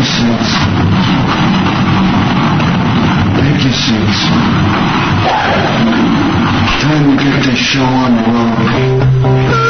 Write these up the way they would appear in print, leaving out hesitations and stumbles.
sis. Thank you, sis. Time to get this show on the road.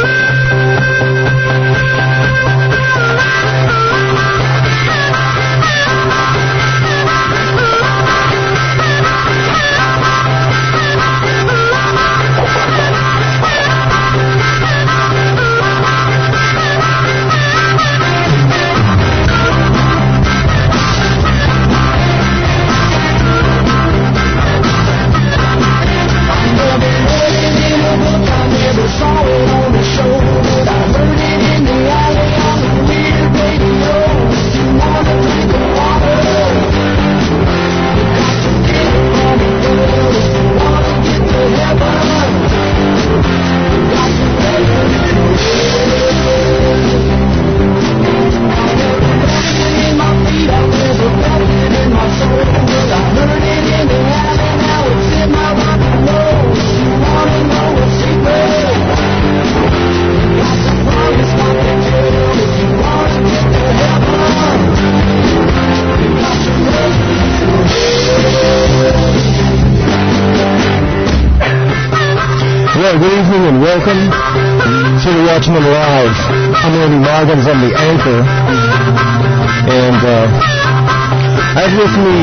Good evening and welcome to the Watchman Live. I'm Randy Moggins, I'm the anchor, and I have with me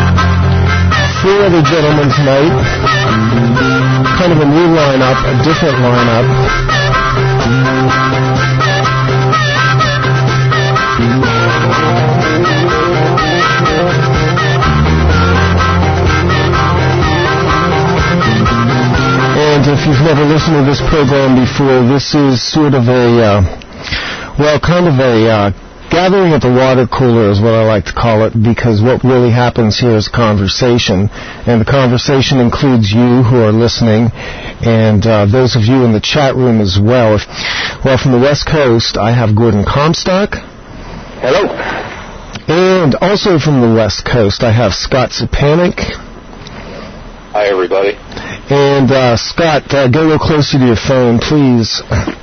4 other gentlemen tonight, kind of a new lineup, a different lineup. And if you've never listened to this program before, this is sort of a, kind of a gathering at the water cooler is what I like to call it, because what really happens here is conversation, and the conversation includes you who are listening, and those of you in the chat room as well. Well, from the West Coast, I have Gordon Comstock. Hello. And also from the West Coast, I have Scott Sapanic. Hi, everybody. And Scott, go a little closer to your phone, please.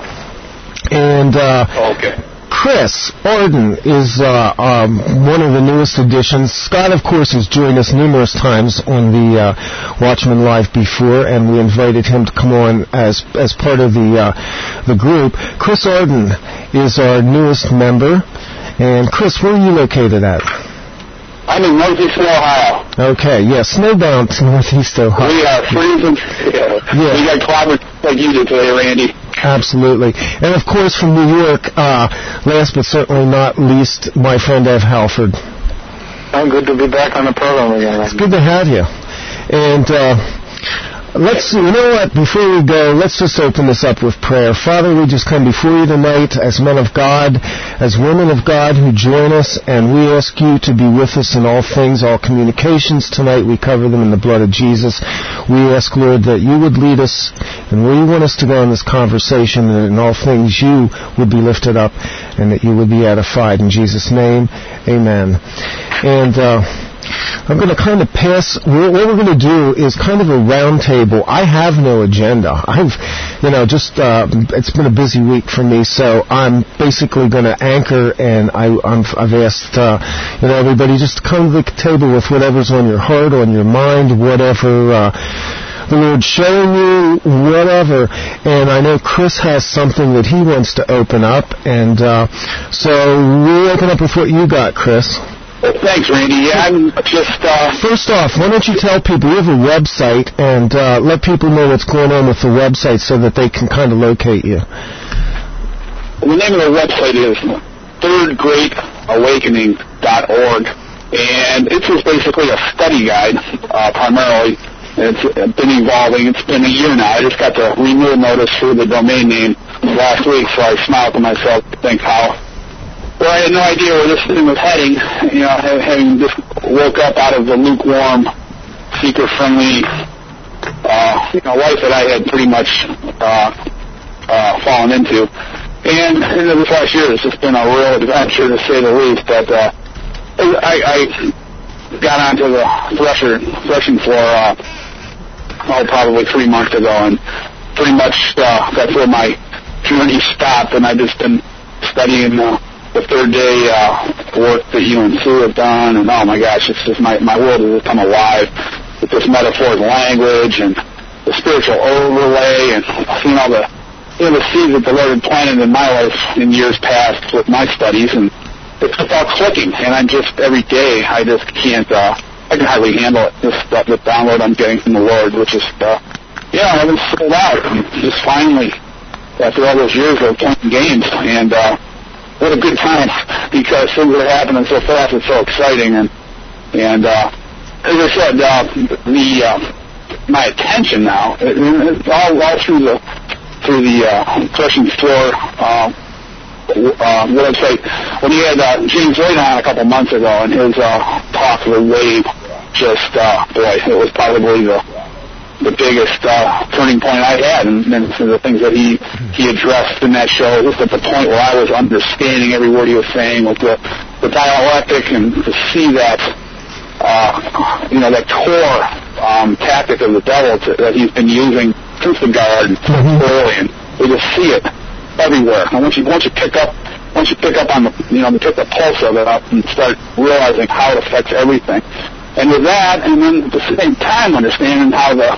And okay. Chris Arden is one of the newest additions. Scott, of course, has joined us numerous times on the Watchman Live before, and we invited him to come on as part of the group. Chris Arden is our newest member. And Chris, where are you located at? I'm in Northeast Ohio. Okay, yeah, snowbound to Northeast Ohio. We are freezing. Yeah. We got climate like you did today, Randy. Absolutely. And, of course, from New York, last but certainly not least, my friend Ev Halford. I'm good to be back on the program again. It's good to have you. And let's see, you know what, before we go, let's just open this up with prayer. Father, we just come before you tonight as men of God, as women of God who join us, and we ask you to be with us in all things, all communications tonight. We cover them in the blood of Jesus. We ask, Lord, that you would lead us and where you want us to go in this conversation, and in all things you would be lifted up and that you would be edified. In Jesus' name, amen. And I'm going to kind of pass, what we're going to do is kind of a round table. I have no agenda. It's been a busy week for me, so I'm basically going to anchor, and I've asked, everybody just to come to the table with whatever's on your heart, on your mind, whatever, the Lord showing you, whatever. And I know Chris has something that he wants to open up, and so we'll open up with what you got, Chris. Thanks, Randy. Yeah, I'm just... First off, why don't you tell people, you have a website, and let people know what's going on with the website so that they can kind of locate you. The name of the website is thirdgreatawakening.org, and it's just basically a study guide, primarily. It's been evolving. It's been a year now. I just got the renewal notice for the domain name last week, so I smiled to myself to think how... Well, I had no idea where this thing was heading, having just woke up out of the lukewarm, seeker-friendly, life that I had pretty much fallen into. And this last year has just been a real adventure, to say the least. But I got onto the threshing floor probably 3 months ago, and pretty much that's where my journey stopped, and I've just been studying the third day work that you and Sue have done, and oh my gosh, it's just my world has become alive with this metaphoric language and the spiritual overlay, and seeing all the seeds that the Lord had planted in my life in years past with my studies, and it's all clicking. And I'm just every day I just can't. I can hardly handle it. The download I'm getting from the Lord, which is I've been sold out. And just finally, after all those years of playing games, and what a good time, because things are happening so fast. It's so exciting, and as I said, my attention now, all through the Christian Store website. When you had James Lloyd on a couple months ago, and his talk of the wave, just it was probably the biggest turning point I had, and the things that he addressed in that show, just at the point where I was understanding every word he was saying with the dialectic, and to see that that core tactic of the devil that he's been using since the garden early, and we just see it everywhere. And once you pick up on pick the pulse of it up and start realizing how it affects everything, and with that, and then at the same time understanding how the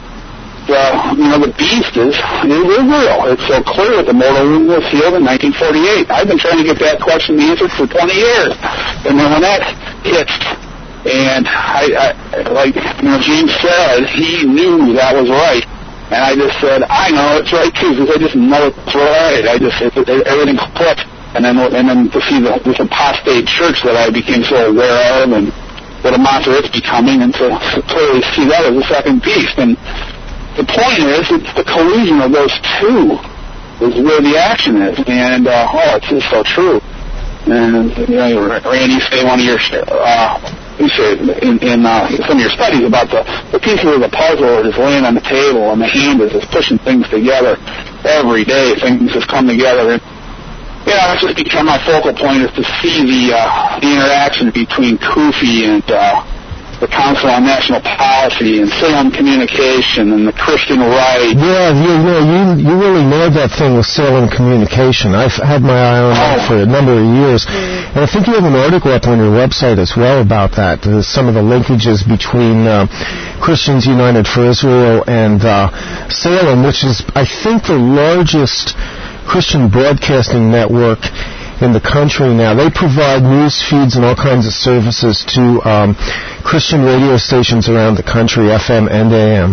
beast is real. It's so clear that the mortal wound was healed in 1948. I've been trying to get that question answered for 20 years, and then when that hits. And I like James said, he knew that was right, and I just said, I know it's right too, because I just know it's right. Everything clicked, and then to see this apostate church that I became so aware of, and what a monster it's becoming, and to clearly see that as a second beast. And the point is, it's the collision of those two is where the action is, and it's just so true. And Randy, say one of your. You say in some of your studies about the pieces of the puzzle are just laying on the table, and the hand is just pushing things together every day. Things just come together, and it's just become my focal point is to see the interaction between CUFI and the Council on National Policy and Salem Communication and the Christian Right. Yeah, you really nailed that thing with Salem Communication. I've had my eye on that for a number of years. And I think you have an article up on your website as well about that. There's some of the linkages between Christians United for Israel and Salem, which is, I think, the largest Christian broadcasting network in the country now. They provide news feeds and all kinds of services to Christian radio stations around the country, FM and AM.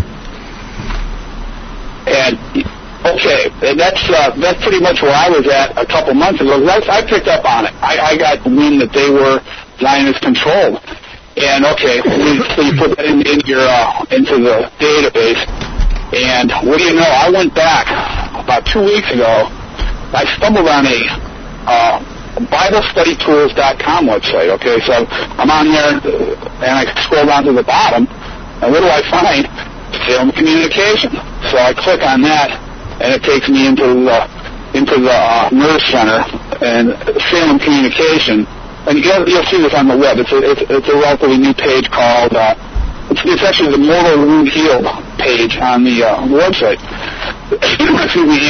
And and that's pretty much where I was at a couple months ago. I picked up on it. I got wind that they were Zionist controlled. And so you put that into the database. And what do you know? I went back about 2 weeks ago. I stumbled on a BibleStudyTools.com website. Okay, so I'm on there, and I scroll down to the bottom, and what do I find? Salem Communication. So I click on that, and it takes me into the Nerve Center and Salem Communication. And you'll see this on the web. It's a relatively new page called. It's actually the Mortal Wound Healed page on the website. Excuse me,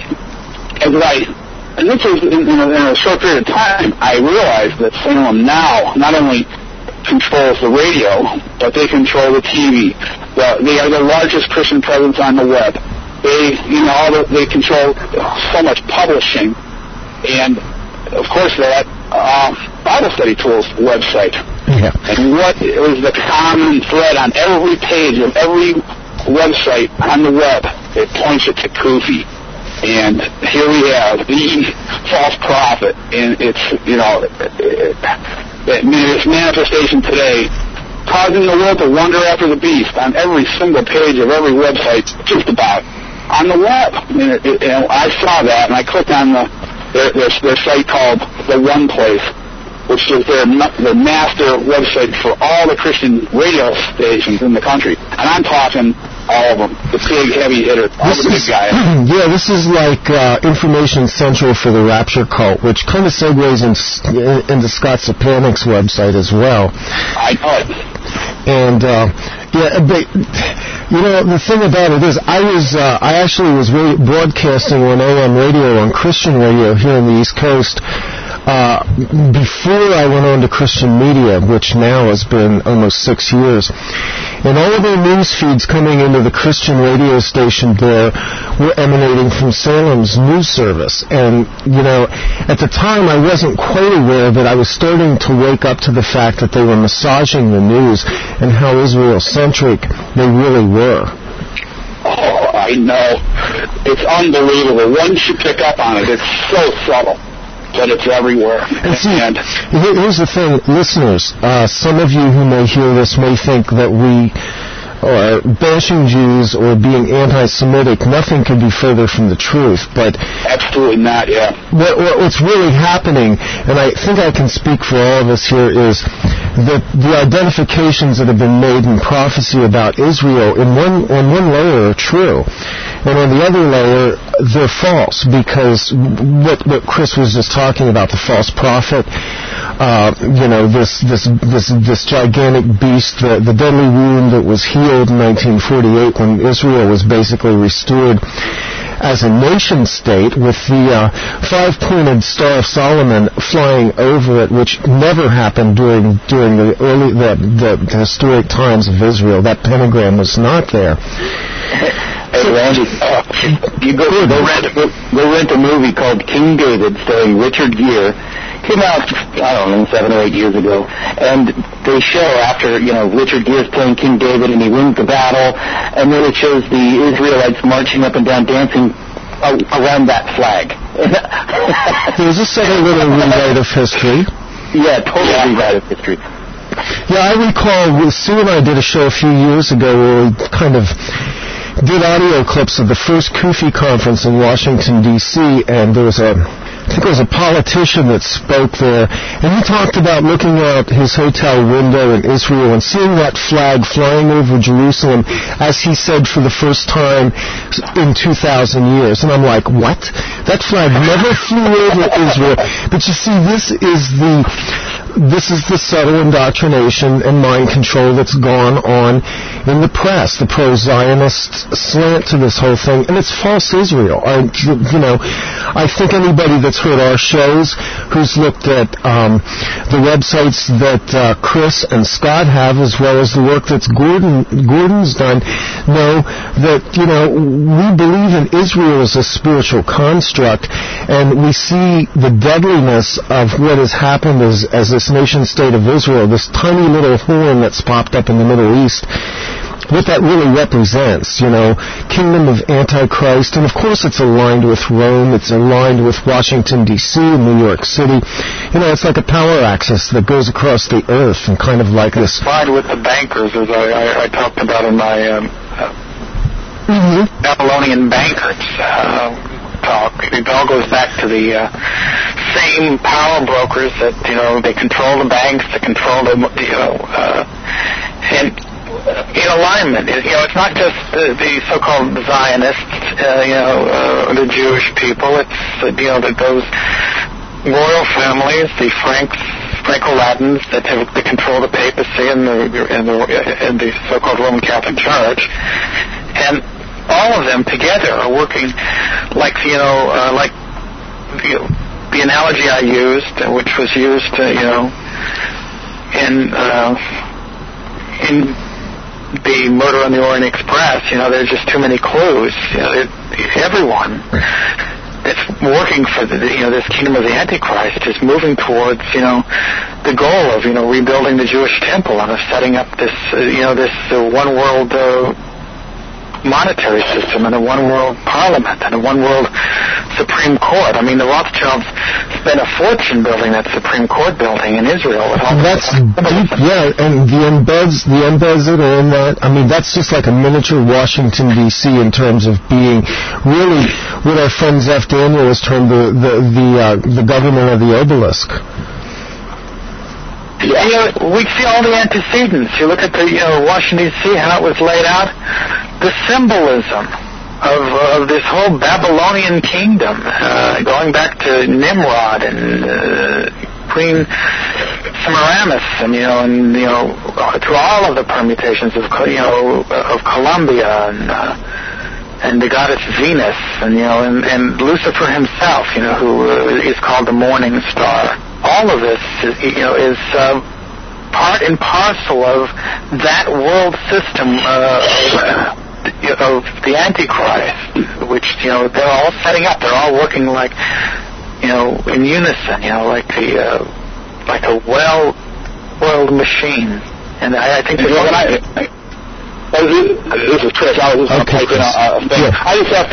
and this was in a short period of time, I realized that Salem now not only controls the radio, but they control the TV. They are the largest Christian presence on the web. They control so much publishing, and of course that Bible Study Tools website. Yeah. And what is the common thread on every page of every website on the web? It points it to CUFI. And here we have the false prophet in its manifestation today, causing the world to wander after the beast on every single page of every website, just about, on the web. And I saw that, and I clicked on their site called The One Place, which is their master website for all the Christian radio stations in the country. And I'm talking all of them, the big heavy hitter, all the big guys. Yeah, this is like Information Central for the Rapture Cult, which kind of segues into Scott Sapanic's website as well. I know it. And the thing about it is, I actually was broadcasting on AM radio, on Christian radio here in the East Coast, before I went on to Christian Media, which now has been almost 6 years. And all of their news feeds coming into the Christian radio station there were emanating from Salem's news service. And, at the time I wasn't quite aware that I was starting to wake up to the fact that they were massaging the news and how Israel-centric they really were. Oh, I know. It's unbelievable. Once you pick up on it, it's so subtle, but it's everywhere. And see, here's the thing, listeners. Some of you who may hear this may think that we are bashing Jews or being anti-Semitic. Nothing could be further from the truth. But absolutely not, yeah. What's really happening, and I think I can speak for all of us here, is that the identifications that have been made in prophecy about Israel on one layer are true, and on the other layer they're false, because what Chris was just talking about, the false prophet, this gigantic beast, the deadly wound that was healed in 1948 when Israel was basically restored as a nation state, with the five-pointed Star of Solomon flying over it, which never happened during the historic times of Israel. That pentagram was not there. Hey, Randy, you go rent a movie called King David, starring Richard Gere. Came out, 7 or 8 years ago, and they show after, Richard Gere's playing King David and he wins the battle, and then it shows the Israelites marching up and down, dancing around that flag. There's a second little rewrite of history. Yeah, totally rewrite of history. Yeah, I recall Sue and I did a show a few years ago where we kind of did audio clips of the first Kufi conference in Washington, D.C., and there was I think it was a politician that spoke there, and he talked about looking out his hotel window in Israel and seeing that flag flying over Jerusalem, as he said, for the first time in 2,000 years. And I'm like, what? That flag never flew over Israel. But you see, this is the subtle indoctrination and mind control that's gone on in the press, the pro-Zionist slant to this whole thing, and it's false Israel. I think anybody that's heard our shows, who's looked at the websites that Chris and Scott have, as well as the work that's Gordon's done, know that, we believe in Israel as a spiritual construct, and we see the deadliness of what has happened as this nation-state of Israel, this tiny little horn that's popped up in the Middle East, what that really represents, kingdom of Antichrist, and of course it's aligned with Rome, it's aligned with Washington, D.C., and New York City. It's like a power axis that goes across the earth, and kind of like this. It's aligned with the bankers, as I talked about in my Babylonian bankers talk. It all goes back to the same power brokers that, they control the banks, they control the, and in alignment. It's not just the so-called Zionists, the Jewish people. It's, those royal families, the Franco-Latins that control the papacy and the so-called Roman Catholic Church. And all of them together are working like the analogy I used, which was used, in the Murder on the Orient Express. There's just too many clues. Everyone that's working for this kingdom of the Antichrist is moving towards, the goal of, rebuilding the Jewish temple and of setting up this, this one world monetary system and a one world parliament and a one world Supreme Court. I mean, the Rothschilds spent a fortune building that Supreme Court building in Israel. That's deep, yeah, and the embeds that are in that, I mean, that's just like a miniature Washington, D.C. in terms of being really what our friend Zeph Daniel has termed the government of the obelisk. Yeah, we see all the antecedents. You look at the Washington, D.C., how it was laid out. The symbolism of this whole Babylonian kingdom, going back to Nimrod and Queen Semiramis, and through all of the permutations of Columbia and the goddess Venus, and and Lucifer himself, who is called the morning star. All of this is part and parcel of that world system of the Antichrist, which they're all setting up. They're all working like in unison, like a well-oiled machine. And I think this is Chris. I was just going to type in a thing. Yeah. I just have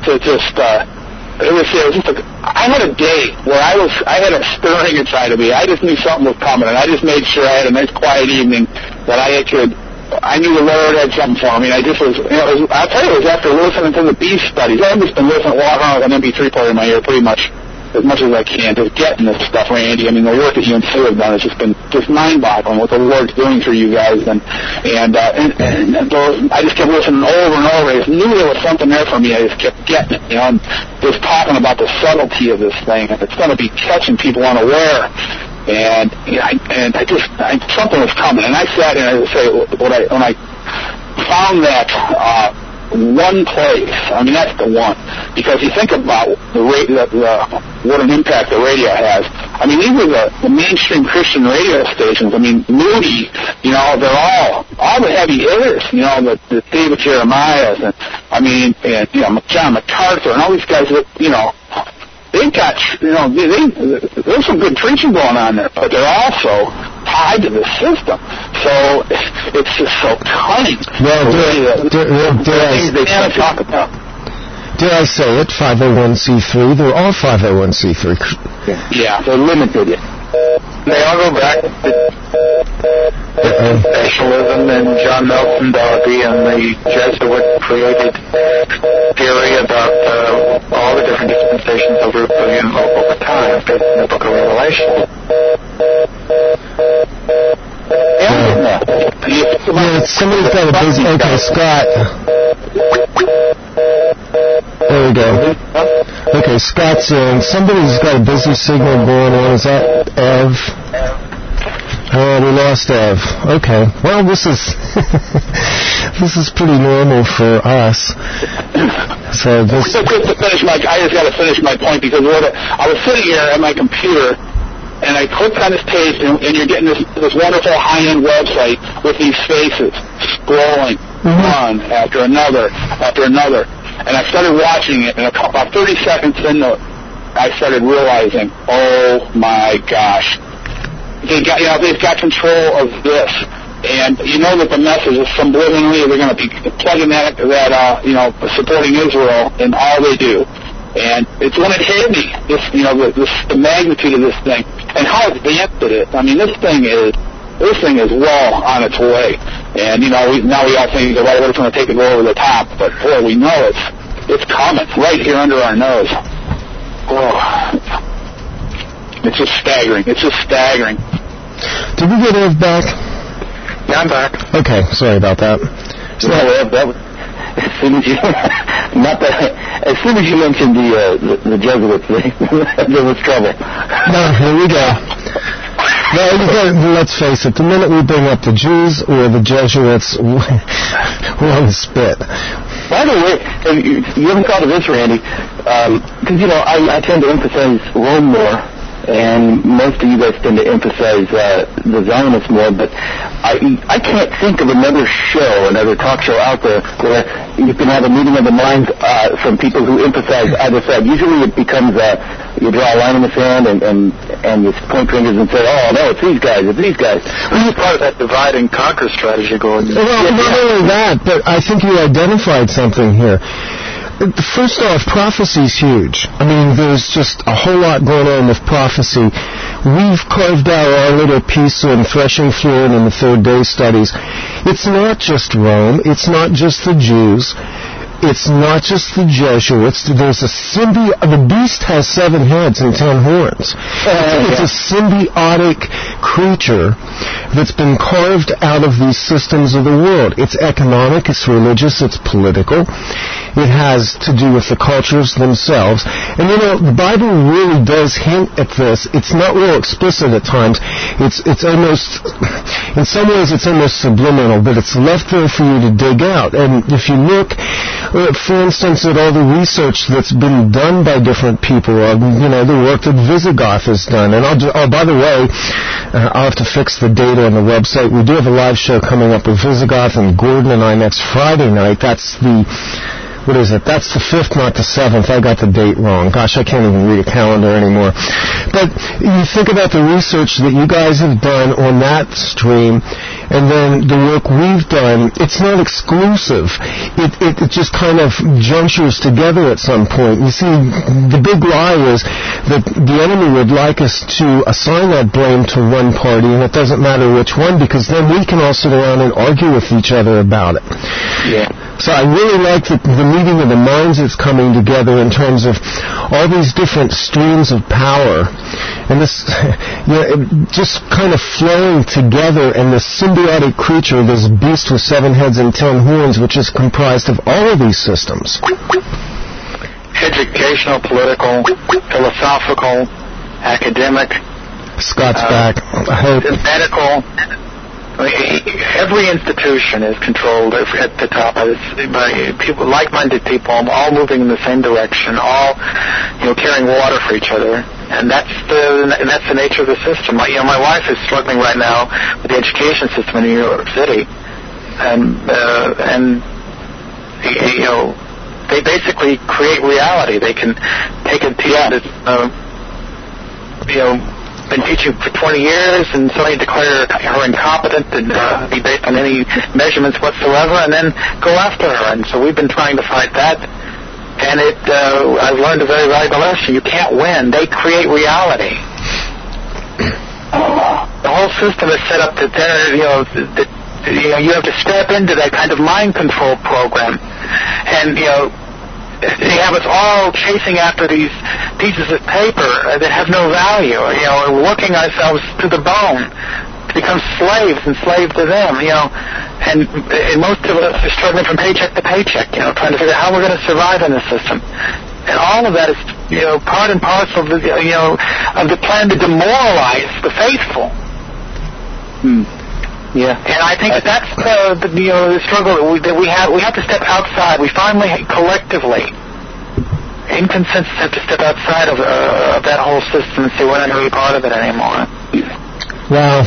to I had a day where I had a stirring inside of me. I just knew something was coming, and I just made sure I had a nice quiet evening that I knew the Lord had something for me. I just was, I'll tell you, it was after listening to the Beast studies. I've just been walking around with an MP3 player in my ear pretty much as I can, just getting this stuff, Randy. I mean, the work that you and Sue have done has just been mind-boggling what the Lord's doing for you guys, and I just kept listening over and over. I just knew there was something there for me. I just kept getting it, and just talking about the subtlety of this thing, and it's going to be catching people unaware. And something was coming, and I sat and I say when I found that. One place. I mean, that's the one. Because you think about what an impact the radio has. I mean, these are the mainstream Christian radio stations. I mean, Moody, they're all the heavy hitters. The David Jeremiahs, and John MacArthur, and all these guys that they've got there's some good preaching going on there, but they're also tied to the system. So it's just so cunning. Well, dare I say it, 501c3, they're all 501c3. Yeah, they're limited. They all go back to specialism and John Nelson Darby and the Jesuit created theory about all the different dispensations over time in the Book of Revelation. Somebody's got a busy... Okay, Scott. There we go. Okay, Scott's in. Somebody's got a busy signal going on. Is that Ev? Oh, we lost Ev. Okay. Well, this is pretty normal for us. So this. So just to finish I just got to finish my point because I was sitting here at my computer. And I clicked on this page, and you're getting this wonderful high-end website with these faces scrolling one after another. And I started watching it, and about 30 seconds into it, I started realizing, oh my gosh, they've got control of this. And you know that the message is subliminally they're going to be plugging that supporting Israel in all they do. And it's when it hit me, the magnitude of this thing, and how advanced it is. I mean, this thing is well on its way. And now we all think that it's going to take it over the top, but boy, we know it's coming right here under our nose. Oh, it's just staggering. Did we get Ev back? Yeah, I'm back. Okay, sorry about that. So Ev, that was. As soon as you mentioned the Jesuit thing, there was trouble. No, here we go. No, let's face it. The minute we bring up the Jews or the Jesuits, we're on the spit. By the way, you haven't thought of this, Randy, because I tend to emphasize Rome more. And most of you guys tend to emphasize the Zionists more, but I can't think of another talk show out there where you can have a meeting of the minds from people who emphasize either side. Usually it becomes you draw a line in the sand and you point fingers and say, oh, no, it's these guys. We're part of that divide and conquer strategy going. Well, not only that, but I think you identified something here. First off, prophecy's huge. I mean, there's just a whole lot going on with prophecy. We've carved out our little piece on threshing floor and in the third day studies. It's not just Rome. It's not just the Jews. It's not just the Jesuits. There's the beast has 7 heads and 10 horns. It's a symbiotic creature that's been carved out of these systems of the world. It's economic, it's religious, it's political. It has to do with the cultures themselves. And the Bible really does hint at this. It's not real explicit at times. it's almost, in some ways it's almost subliminal, but it's left there for you to dig out. And if you look, for instance, at all the research that's been done by different people, the work that Visigoth has done. And by the way, I'll have to fix the date on the website. We do have a live show coming up with Visigoth and Gordon and I next Friday night. That's the 5th, not the 7th. I got the date wrong. Gosh, I can't even read a calendar anymore. But you think about the research that you guys have done on that stream, and then the work we've done. It's not exclusive. It just kind of junctures together at some point. You see, the big lie is that the enemy would like us to assign that blame to one party, and it doesn't matter which one, because then we can all sit around and argue with each other about it. Yeah. So I really like the meeting of the minds that's coming together in terms of all these different streams of power, and this just kind of flowing together, and this symbiotic creature, this beast with 7 heads and 10 horns, which is comprised of all of these systems. Educational, political, philosophical, academic. Scott's back. I hope. Medical. Every institution is controlled at the top by people, like-minded people, all moving in the same direction, all carrying water for each other, and that's the nature of the system. My wife is struggling right now with the education system in New York City, and they basically create reality. They can take a teacher that's been teaching for 20 years and suddenly declare her incompetent and be based on any measurements whatsoever, and then go after her. And so we've been trying to fight that, and I've learned a very valuable lesson. You can't win. They create reality. The whole system is set up to you have to step into that kind of mind control program, and they have us all chasing after these pieces of paper that have no value, working ourselves to the bone to become slaves, enslaved to them, and most of us are struggling from paycheck to paycheck, trying to figure out how we're going to survive in this system. And all of that is, part and parcel of the, of the plan to demoralize the faithful. Yeah, and I think that's the struggle that we have. We have to step outside. We finally, collectively, in consensus, have to step outside of that whole system and say we're not going to be part of it anymore. Wow.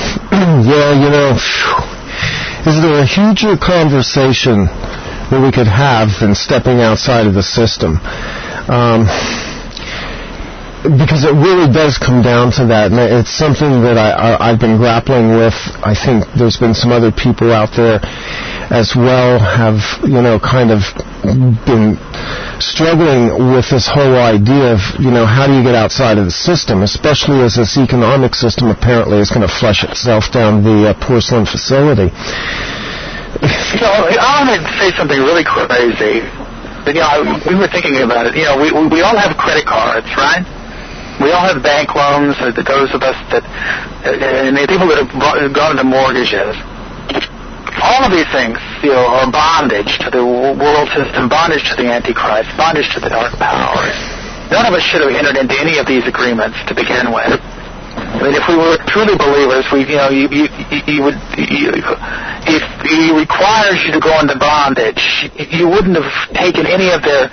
Is there a huger conversation that we could have than stepping outside of the system? Because it really does come down to that, and it's something that I've been grappling with. I think there's been some other people out there as well have, kind of been struggling with this whole idea of, how do you get outside of the system, especially as this economic system apparently is going to flush itself down the porcelain facility. I want to say something really crazy. We were thinking about it. We all have credit cards, right? We all have bank loans, those of us and the people that have gone into mortgages. All of these things, are bondage to the world system, bondage to the Antichrist, bondage to the dark powers. None of us should have entered into any of these agreements to begin with. I mean, if we were truly believers, if he requires you to go into bondage, you wouldn't have taken any of the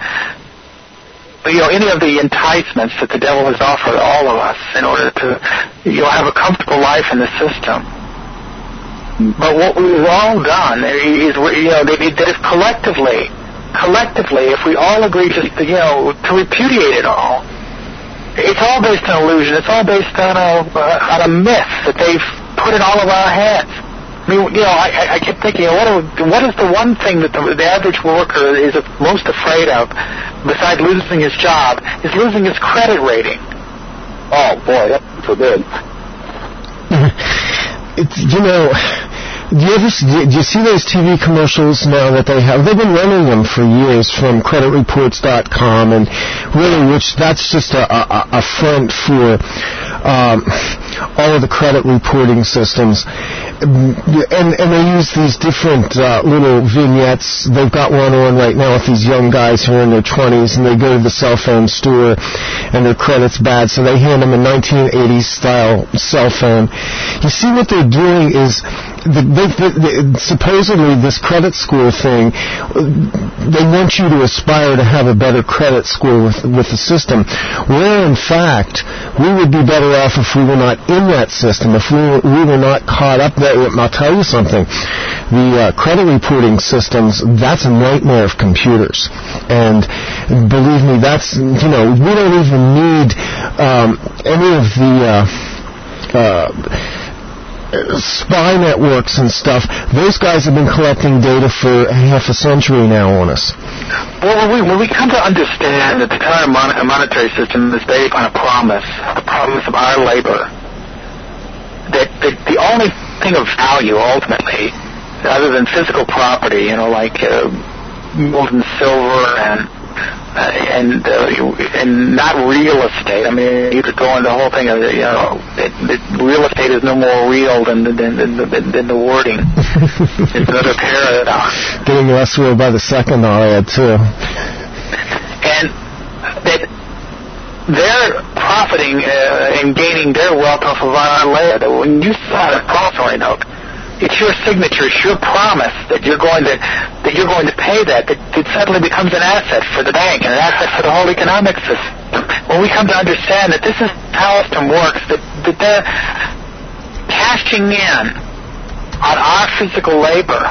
enticements that the devil has offered all of us in order to have a comfortable life in the system. But what we've all done is that if collectively, if we all agree just to repudiate it all, it's all based on illusion. It's all based on a myth that they've put in all of our heads. I mean, I kept thinking, what is the one thing that the average worker is most afraid of, besides losing his job, is losing his credit rating? Oh, boy, that's forbid. Do you see those TV commercials now that they have? They've been running them for years from creditreports.com, and really, that's just a front for all of the credit reporting systems. And they use these different little vignettes. They've got one on right now with these young guys who are in their 20s, and they go to the cell phone store, and their credit's bad, so they hand them a 1980s style cell phone. You see what they're doing is, supposedly this credit score thing, they want you to aspire to have a better credit score with the system, where in fact we would be better off if we were not in that system, if we were not caught up there. I'll tell you something, the credit reporting systems, that's a nightmare of computers, and believe me, that's, we don't even need any of the spy networks and stuff. Those guys have been collecting data for half a century now on us. Well, when we come to understand that the entire monetary system is based on a promise of our labor, that the only thing of value ultimately, other than physical property, like gold and silver and not real estate. I mean, you could go into the whole thing of real estate is no more real than the wording. It's another paradox. Getting less real by the second, I'll add too. And that they're profiting and gaining their wealth off of our labor. When you sign a promissory note, it's your signature, it's your promise that you're going to pay that it suddenly becomes an asset for the bank and an asset for the whole economic system. When we come to understand that this is how the system works, that they're cashing in on our physical labor.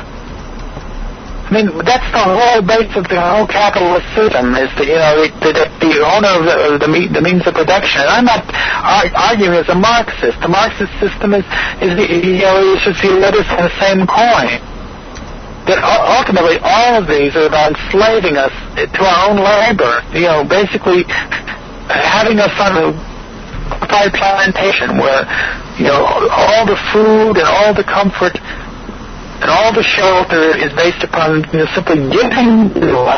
I mean, that's the whole base of the whole capitalist system, is the owner of the means of production. And I'm not arguing as a Marxist. The Marxist system is should see letters on the same coin. That ultimately all of these are about enslaving us to our own labor. Basically having us on a plantation where all the food and all the comfort and all the shelter is based upon simply giving to us,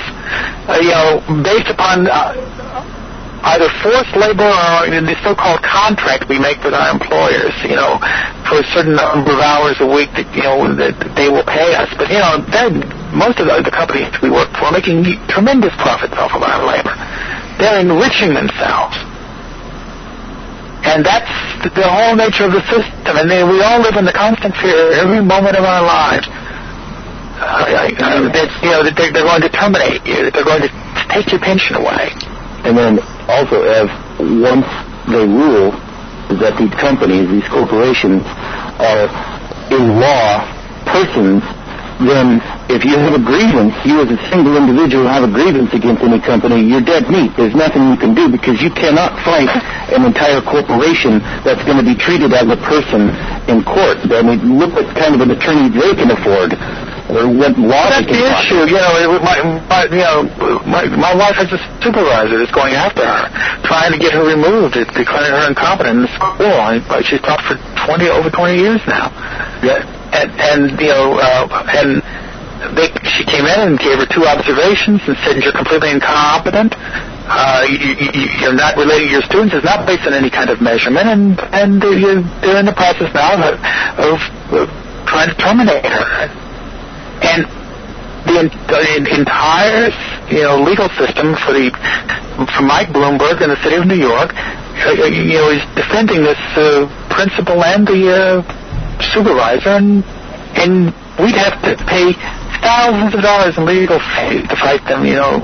based upon either forced labor or the so-called contract we make with our employers, for a certain number of hours a week that they will pay us. But most of the companies we work for are making tremendous profits off of our labor. They're enriching themselves. And that's the whole nature of the system. And we all live in the constant fear every moment of our lives that they're going to terminate you, that they're going to take your pension away. And then also, once they rule that these companies, these corporations, are in law persons, then if you have a grievance, you as a single individual have a grievance against any company, you're dead meat. There's nothing you can do because you cannot fight an entire corporation that's going to be treated as a person in court. I mean, look what kind of an attorney they can afford. Or what law that's the issue. My wife has a supervisor that's going after her, trying to get her removed, declaring her incompetent in the school. She's taught for over 20 years now. Yeah. She came in and gave her 2 observations and said, you're completely incompetent. You're not relating your students. It's not based on any kind of measurement, and they're in the process now of trying to terminate her. And the entire legal system for Mike Bloomberg in the city of New York is defending this principal and the supervisor, and we'd have to pay thousands of dollars in legal fees to fight them,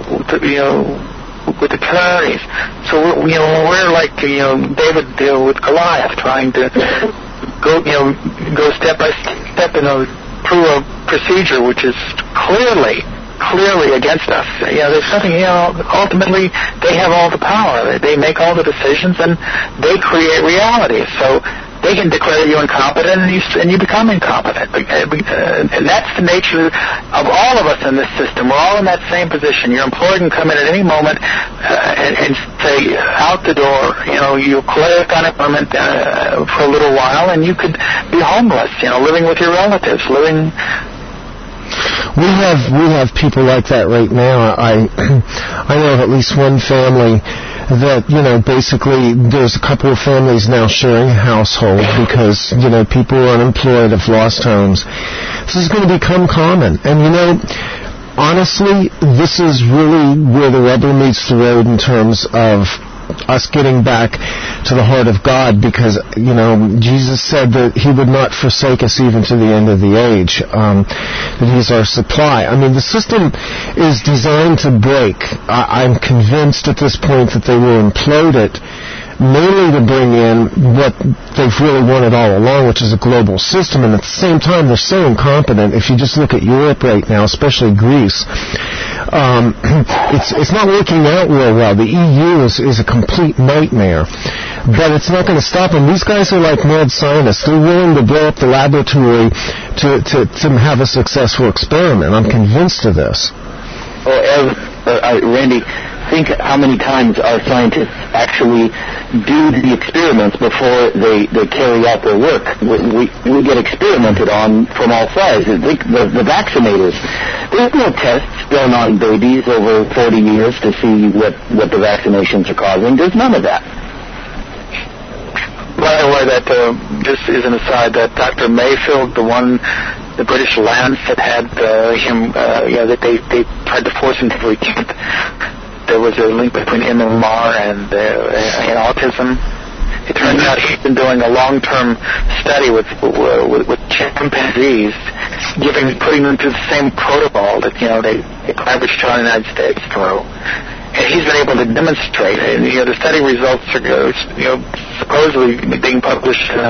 with attorneys. So we're like David with Goliath, trying to go step by step through a procedure which is clearly against us. There's something, ultimately they have all the power. They make all the decisions and they create reality. So they can declare you incompetent and you become incompetent. And that's the nature of all of us in this system. We're all in that same position. Your employer can come in at any moment and say, out the door, you collect unemployment for a little while and you could be homeless, living with your relatives, living... We have people like that right now. I know of at least one family that, basically there's a couple of families now sharing a household because, people who are unemployed, have lost homes. This is going to become common. And, honestly, this is really where the rubber meets the road in terms of us getting back to the heart of God, because, Jesus said that He would not forsake us even to the end of the age, that He's our supply. I mean, the system is designed to break. I'm convinced at this point that they will implode it, mainly to bring in what they've really wanted all along, which is a global system, and at the same time they're so incompetent. If you just look at Europe right now, especially Greece, it's not working out real well. The EU is a complete nightmare, but it's not going to stop them. These guys are like mad scientists. They're willing to blow up the laboratory to have a successful experiment. I'm convinced of this. Randy, think how many times our scientists actually do the experiments before they carry out their work. We get experimented on from all sides. Think the vaccinators. There's no tests done on babies over 40 years to see what the vaccinations are causing. There's none of that. By the way, that just is an aside, that Dr. Mayfield, the British Lancet had him, that they tried to force him to recant. There was a link between MMR and autism. It turns out he's been doing a long-term study with chimpanzees, putting them through the same protocol that they average child in the United States through. And he's been able to demonstrate it. And, the study results are supposedly being published in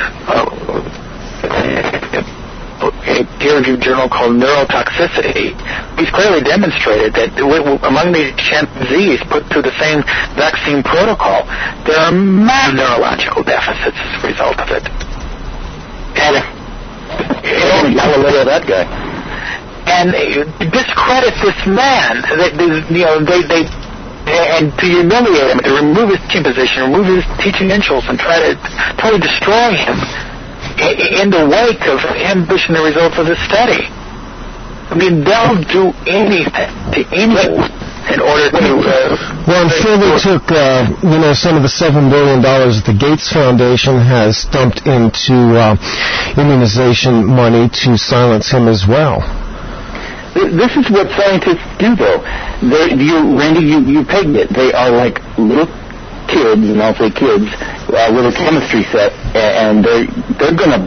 a peer-reviewed journal called Neurotoxicity. He's clearly demonstrated that among these chimpanzees put through the same vaccine protocol, there are massive neurological deficits as a result of it. And that guy. And discredit this man. They and to humiliate him, to remove his team position, remove his teaching credentials, and try to destroy him in the wake of him pushing the results of this study. I mean, they'll do anything to anyone in order to... Well, I'm sure they took, some of the $7 billion that the Gates Foundation has dumped into immunization money to silence him as well. This is what scientists do, though. Randy, you pegged it. They are like little kids, and I'll say kids, with a chemistry set, and they're gonna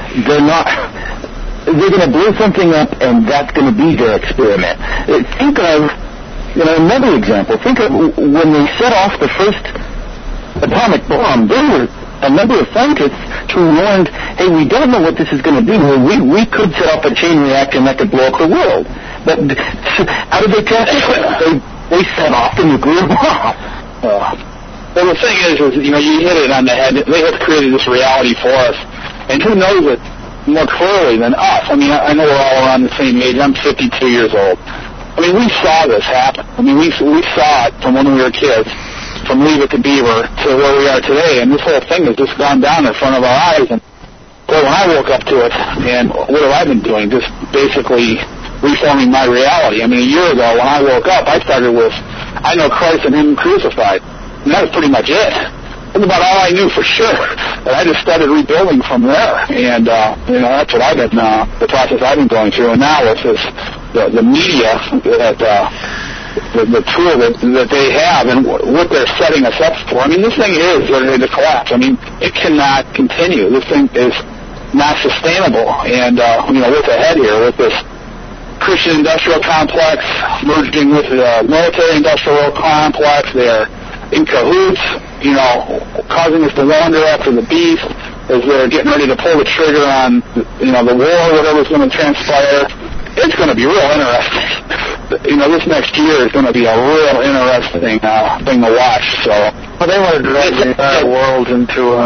blow something up, and that's gonna be their experiment. Think of another example. Think of when they set off the first atomic bomb. There were a number of scientists who warned, hey, we don't know what this is going to be. We could set off a chain reaction that could blow up the world. But how did they test it? They set off the nuclear bomb. Well, the thing is, you hit it on the head. They have created this reality for us. And who knows it more clearly than us? I mean, I know we're all around the same age. I'm 52 years old. I mean, we saw this happen. I mean, we saw it from when we were kids, from Leave It to Beaver to where we are today. And this whole thing has just gone down in front of our eyes. And boy, when I woke up to it, and what have I been doing? Just basically reforming my reality. I mean, a year ago when I woke up, I started with, I know Christ and Him crucified. And that was pretty much it. That's about all I knew for sure. And I just started rebuilding from there. And, that's what I've been, the process I've been going through. And now it's this, the media, the tool that they have and what they're setting us up for. I mean, this thing is ready to collapse. I mean, it cannot continue. This thing is not sustainable. And, what's ahead here with this Christian industrial complex merging with the military industrial complex, they're in cahoots, causing us to wander after the beast as they're getting ready to pull the trigger on, the war, whatever's going to transpire. It's going to be real interesting. This next year is going to be a real interesting thing to watch. So, well, they want to drag the entire world into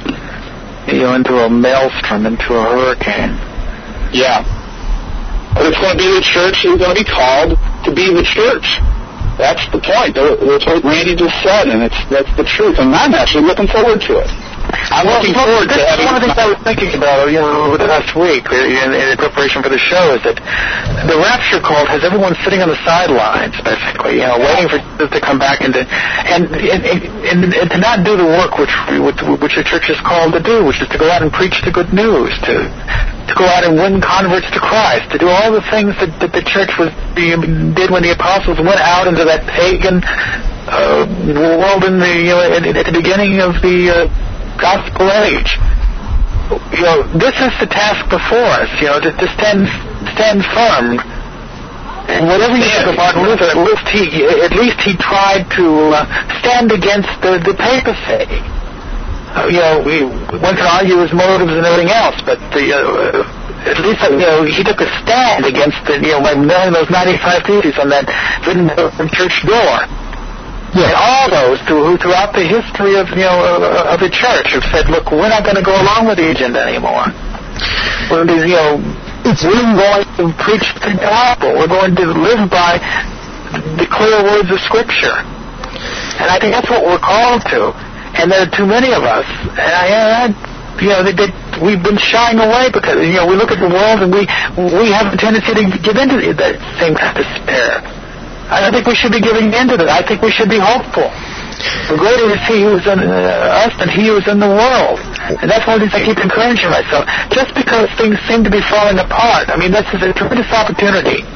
a maelstrom, into a hurricane. Yeah, but it's going to be the church. It's going to be called to be the church. That's the point. That's what Randy just said, and that's the truth. And I'm actually looking forward to it. I'm looking forward to having... One of the things I was thinking about, last week in preparation for the show is that the rapture cult has everyone sitting on the sidelines, basically, waiting for Jesus to come back and to not do the work which the church is called to do, which is to go out and preach the good news, to go out and win converts to Christ, to do all the things that the church did when the apostles went out into that pagan world at the beginning of the gospel age. This is the task before us, to stand firm. And whatever you think of Martin Luther, at least he tried to stand against the papacy. One can argue his motives and everything else, but at least he took a stand against by nailing those 95 theses on that written church door. Yeah. And all those who throughout the history of the church have said, look, we're not going to go along with the agenda anymore. We're going to preach the gospel. We're going to live by the clear words of Scripture. And I think that's what we're called to. And there are too many of us. And we've been shying away because, we look at the world and we have a tendency to give into that same kind of despair. I don't think we should be giving into that. I think we should be hopeful. The greater is He who is in us than He who is in the world. And that's one of the things I keep encouraging myself. Just because things seem to be falling apart, this is a tremendous opportunity.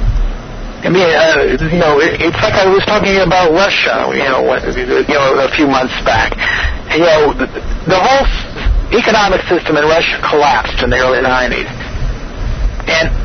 It's like I was talking about Russia, a few months back. The whole economic system in Russia collapsed in the early 90s. And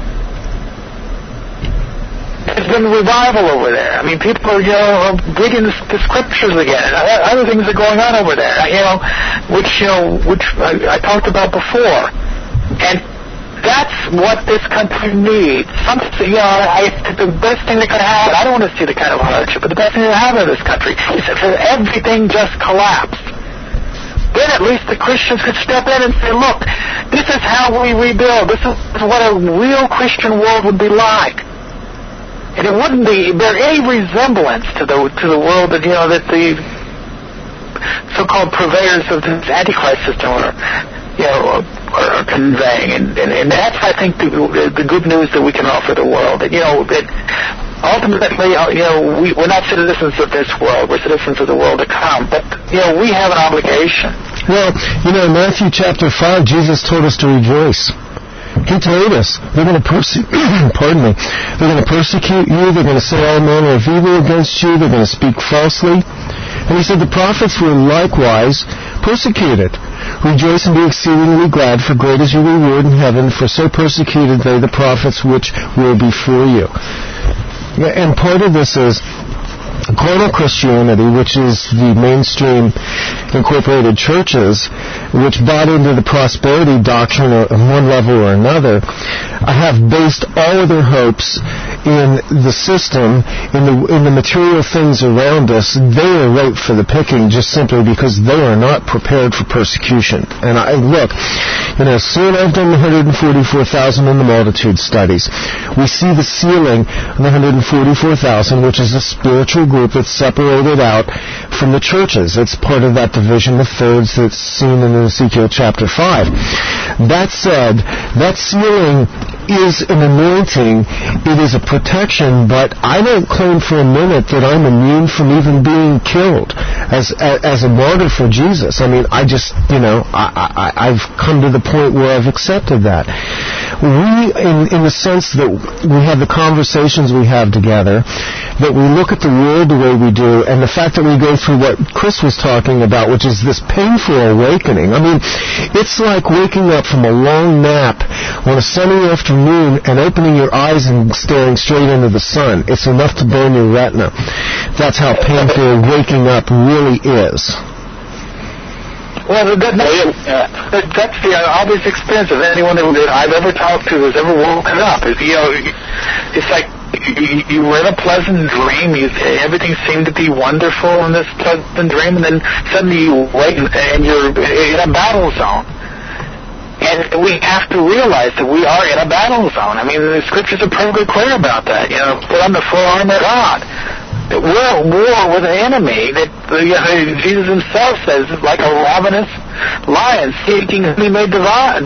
there's been revival over there. People are, reading the Scriptures again. And other things are going on over there, which I talked about before. And that's what this country needs. The best thing that could happen, I don't want to see the kind of hardship, but the best thing that could happen in this country is if everything just collapsed. Then at least the Christians could step in and say, look, this is how we rebuild. This is what a real Christian world would be like. And it wouldn't bear any resemblance to the world that that the so-called purveyors of this Antichrist system are conveying. And that's, I think, the good news that we can offer the world. That that ultimately, we're not citizens of this world. We're citizens of the world to come. But we have an obligation. Well, in Matthew chapter 5, Jesus told us to rejoice. He told us they're going to they're going to persecute you, they're going to say all manner of evil against you, they're going to speak falsely. And he said the prophets were likewise persecuted. Rejoice and be exceedingly glad, for great is your reward in heaven, for so persecuted they the prophets which were before you. And part of this is carnal Christianity, which is the mainstream incorporated churches, which bought into the prosperity doctrine on one level or another, have based all of their hopes in the system, in the material things around us. They are ripe for the picking just simply because they are not prepared for persecution. And soon I've done the 144,000 in the multitude studies. We see the ceiling on the 144,000, which is a spiritual group that's separated out from the churches. It's part of that division of thirds that's seen in Ezekiel chapter 5. That said, that ceiling is an anointing. It is a protection, but I don't claim for a minute that I'm immune from even being killed as a martyr for Jesus. I've come to the point where I've accepted that. We, in the sense that we have the conversations we have together, that we look at the world the way we do, and the fact that we go through what Chris was talking about, which is this painful awakening. It's like waking up from a long nap on a sunny afternoon and opening your eyes and staring straight into the sun. It's enough to burn your retina. That's how painful waking up really is. Well, that's the obvious experience of anyone that I've ever talked to who's ever woken up. It's like you were in a pleasant dream. Everything seemed to be wonderful in this pleasant dream, and then suddenly you wake and you're in a battle zone. And we have to realize that we are in a battle zone. The Scriptures are perfectly clear about that. Put on the full armor of God. we're at war with an enemy that Jesus himself says is like a ravenous lion seeking whom he may devour.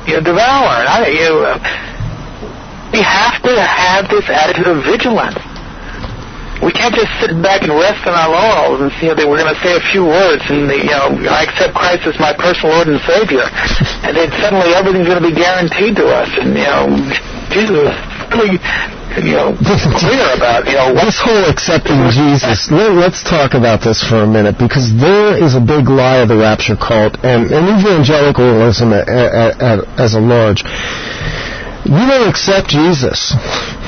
We have to have this attitude of vigilance. We can't just sit back and rest on our laurels and see that we're going to say a few words and I accept Christ as my personal Lord and Savior, and then suddenly everything's going to be guaranteed to us. And Jesus is really clear about this whole accepting Jesus. Let's talk about this for a minute, because there is a big lie of the rapture cult and evangelicalism as a large. You don't accept Jesus.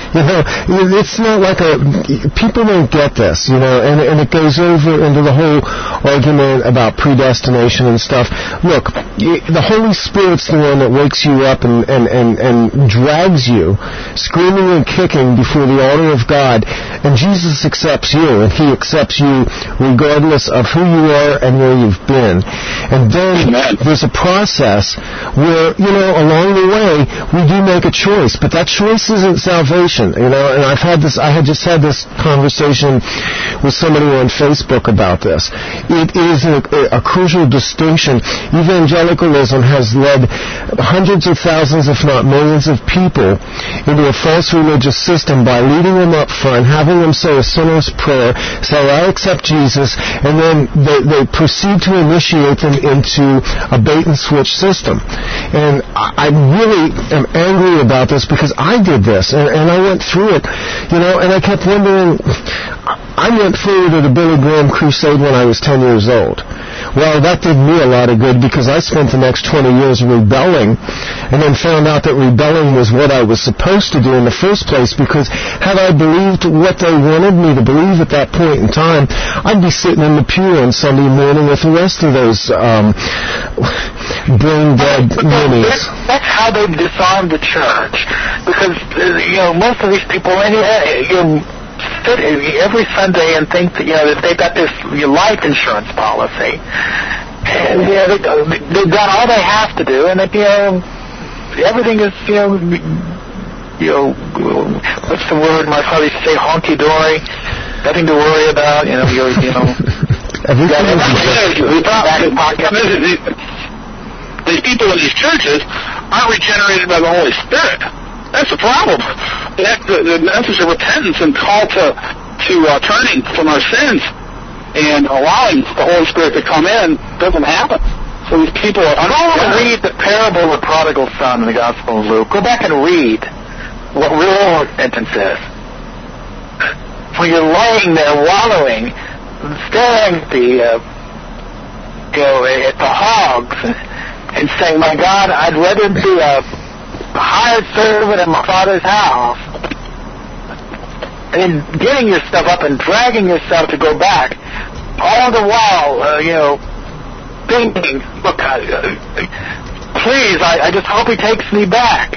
It's not like people don't get this, and it goes over into the whole argument about predestination and stuff. Look, the Holy Spirit's the one that wakes you up and drags you, screaming and kicking before the altar of God, and Jesus accepts you, and He accepts you regardless of who you are and where you've been. And then there's a process where, along the way, we do make a choice, but that choice isn't salvation. And I had just had this conversation with somebody on Facebook about this. It is a crucial distinction. Evangelicalism has led hundreds of thousands, if not millions of people into a false religious system by leading them up front, having them say a sinner's prayer, say, I accept Jesus, and then they proceed to initiate them into a bait-and-switch system. And I really am angry about this, because I did this, and I went through it, and I kept wondering. I went forward to the Billy Graham crusade when I was 10 years old. Well, that did me a lot of good, because I spent the next 20 years rebelling, and then found out that rebelling was what I was supposed to do in the first place, because had I believed what they wanted me to believe at that point in time, I'd be sitting in the pew on Sunday morning with the rest of those brain-dead ninnies. That's how they've disarmed the church, because most of these people sit every Sunday and think that that they've got this life insurance policy, and they've done all they have to do, and that everything is what's the word my father used to say, honky dory, nothing to worry about. These people in these churches aren't regenerated by the Holy Spirit. That's the problem. The message of repentance and call to turning from our sins and allowing the Holy Spirit to come in doesn't happen. So these people are... Go and read the parable of the prodigal son in the Gospel of Luke. Go back and read what real repentance is. When you're laying there wallowing, staring at the hogs and saying, my God, I'd rather be a hired servant in my Father's house, and then getting yourself up and dragging yourself to go back, all the while, thinking, look, please, I just hope He takes me back.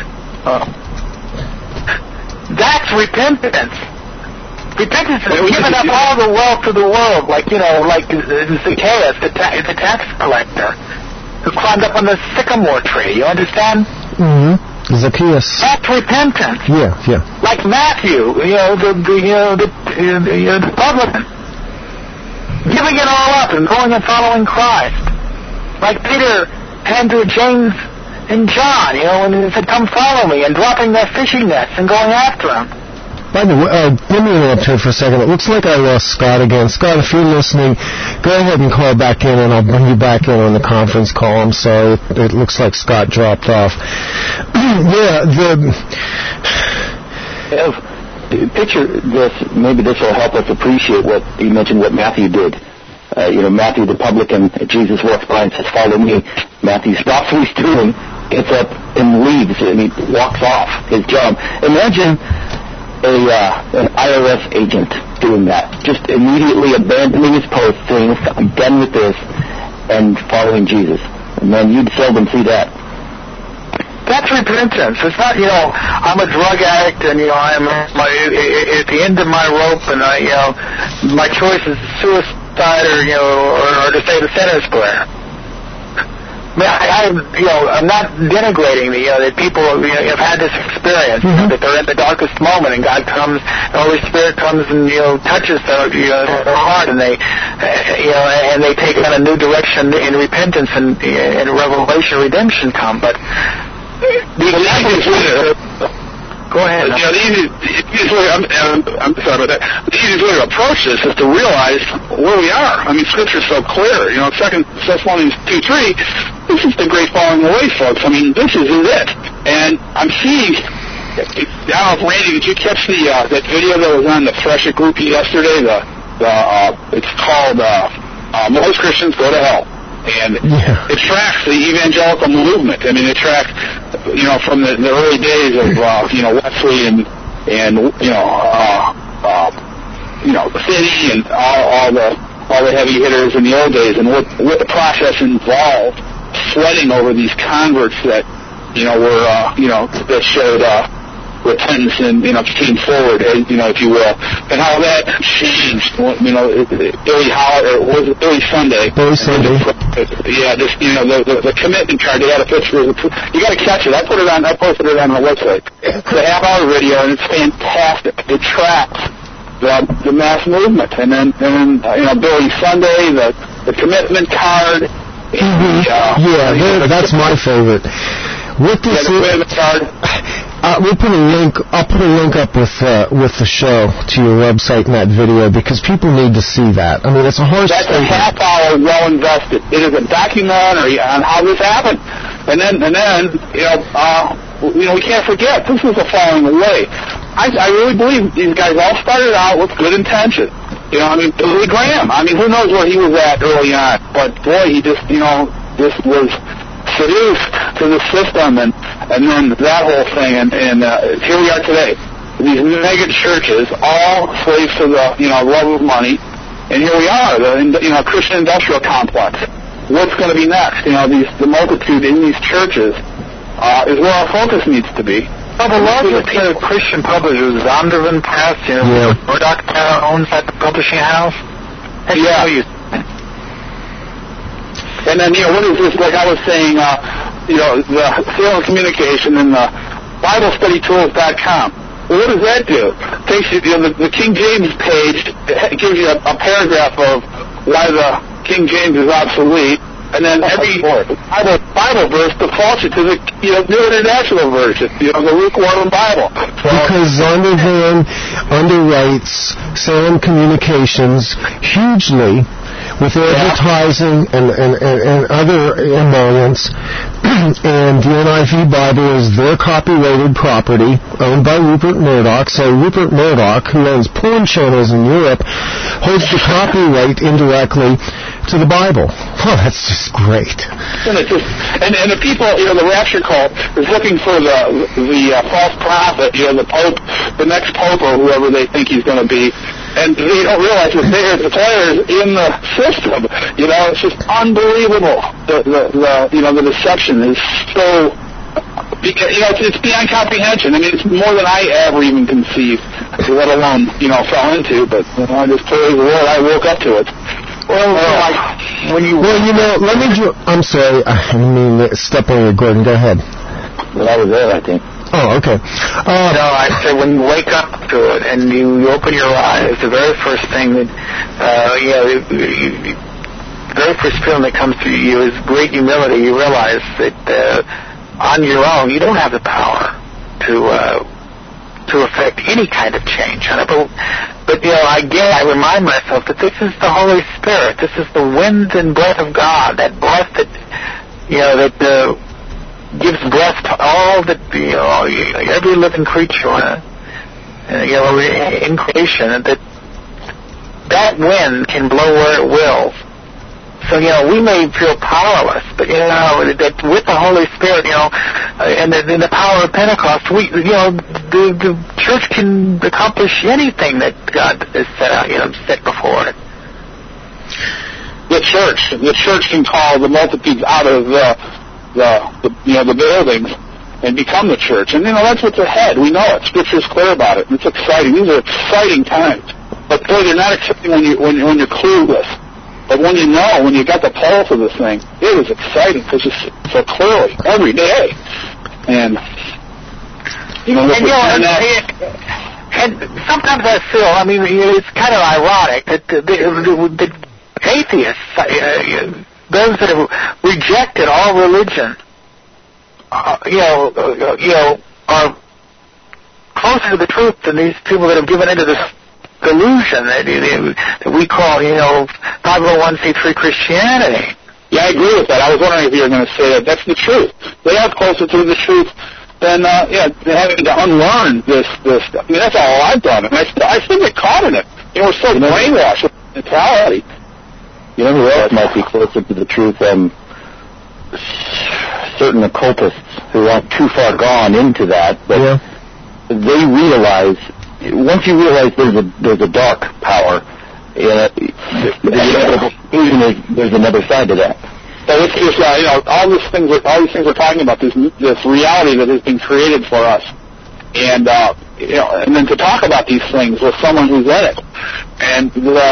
That's repentance. Repentance is giving up all the wealth of the world, like Zacchaeus, the tax collector, who climbed up on the sycamore tree. You understand? Mm-hmm. Zacchaeus. That's repentance. Yeah. Like Matthew, the publican, giving it all up and going and following Christ. Like Peter, Andrew, James, and John, when he said, "Come follow me," and dropping their fishing nets and going after him. By the way, let me interrupt here for a second. It looks like I lost Scott again. Scott, if you're listening, go ahead and call back in, and I'll bring you back in on the conference call. I'm sorry. It looks like Scott dropped off. Picture this. Maybe this will help us appreciate what you mentioned, what Matthew did. Matthew the publican, Jesus walks by and says, "Follow me." Matthew stops what he's doing, gets up and leaves, and he walks off his job. Imagine an IRS agent doing that, just immediately abandoning his post, saying, "I'm done with this," and following Jesus. And then you'd seldom see that. That's repentance. It's not, I'm a drug addict and, I'm at the end of my rope and my choice is suicide or to say the sinner's prayer. I'm not denigrating that people have had this experience, that they're in the darkest moment, and God comes, the Holy Spirit comes and touches their heart, and they take on a new direction in repentance and revelation, redemption come. But go ahead. The easiest way, I'm sorry about that. The easiest way to approach this is to realize where we are. I mean, Scripture's so clear. 2 Thessalonians 2:3. This is the great falling away, folks. I mean, this is it. And I'm seeing. I don't know if Randy, did you catch that video that was on the Fresh It group yesterday? It's called "Most Christians Go to Hell." And it tracks the evangelical movement. I mean, it tracks, from the early days of, Wesley and Finney and all the heavy hitters in the old days, and what the process involved, sweating over these converts that, that showed repentance and came forward, if you will, and how that changed. Billy Sunday. The commitment card. They had a picture. You got to catch it. I posted it on my website. It's a half-hour video, and it's fantastic. It tracks the mass movement, and then Billy Sunday, the commitment card. That's my favorite. What this commitment card. We'll put a link. I'll put a link up with the show to your website and that video, because people need to see that. I mean, it's a harsh. That's a half hour well invested. It is a documentary on how this happened, and then we can't forget this was a falling away. I really believe these guys all started out with good intention. Billy Graham. I mean, who knows where he was at early on, but boy, he just this was seduced to the system, and then that whole thing, and here we are today. These mega churches, all slaves to the love of money, and here we are, the Christian industrial complex. What's going to be next? The multitude in these churches is where our focus needs to be. Well, the largest Christian publisher, Zondervan Press, Murdoch owns that publishing house. And then, what is this? Like I was saying, the Sale and Communication and the BibleStudyTools.com. Well, what does that do? It takes you, the King James page, it gives you a paragraph of why the King James is obsolete, and then every Bible verse defaults you to the New International Version, the lukewarm Bible. Because Zondervan underwrites Sale and Communications hugely with advertising and other emoluments, and the NIV Bible is their copyrighted property, owned by Rupert Murdoch. So Rupert Murdoch, who owns porn channels in Europe, holds the copyright indirectly to the Bible. Oh, that's just great. And the people, the rapture cult is looking for the false prophet, the Pope, the next Pope, or whoever they think he's going to be. And they don't realize that they're the players in the system. It's just unbelievable. The deception is so. It's beyond comprehension. I mean, it's more than I ever even conceived, let alone fell into. But I just praise the Lord, I woke up to it. Let me. I'm sorry. I mean, step on you, Gordon. Go ahead. Well, I was there, I think. Oh, okay. I say when you wake up to it and you open your eyes, the very first thing that, the very first feeling that comes to you is great humility. You realize that on your own, you don't have the power to affect any kind of change. But again, I remind myself that this is the Holy Spirit. This is the wind and breath of God. That breath that gives breath to all that every living creature in creation, and that wind can blow where it will. So we may feel powerless, but that with the Holy Spirit, and the power of Pentecost, the church can accomplish anything that God has set before it. The church can call the multitudes out of the buildings and become the church. And that's what's ahead. We know it. Scripture's clear about it. It's exciting. These are exciting times. But boy, they're not exciting when you're clueless. But when you got the pulse of this thing, it was exciting because it's so clearly every day. And and sometimes I feel, I mean, it's kind of ironic that the atheists, those that have rejected all religion, are closer to the truth than these people that have given into this delusion that we call, 501c3 Christianity. Yeah, I agree with that. I was wondering if you were going to say that. That's the truth. They are closer to the truth than, having to unlearn this stuff. I mean, that's all I've done. And I still get caught in it. We're so brainwashed with mentality. You know who else might be closer to the truth? Certain occultists who aren't too far gone into that, but they realize, once you realize there's a dark power, there's another side to that. So it's just, all these things we're talking about, this reality that has been created for us, and and then to talk about these things with someone who's in it, and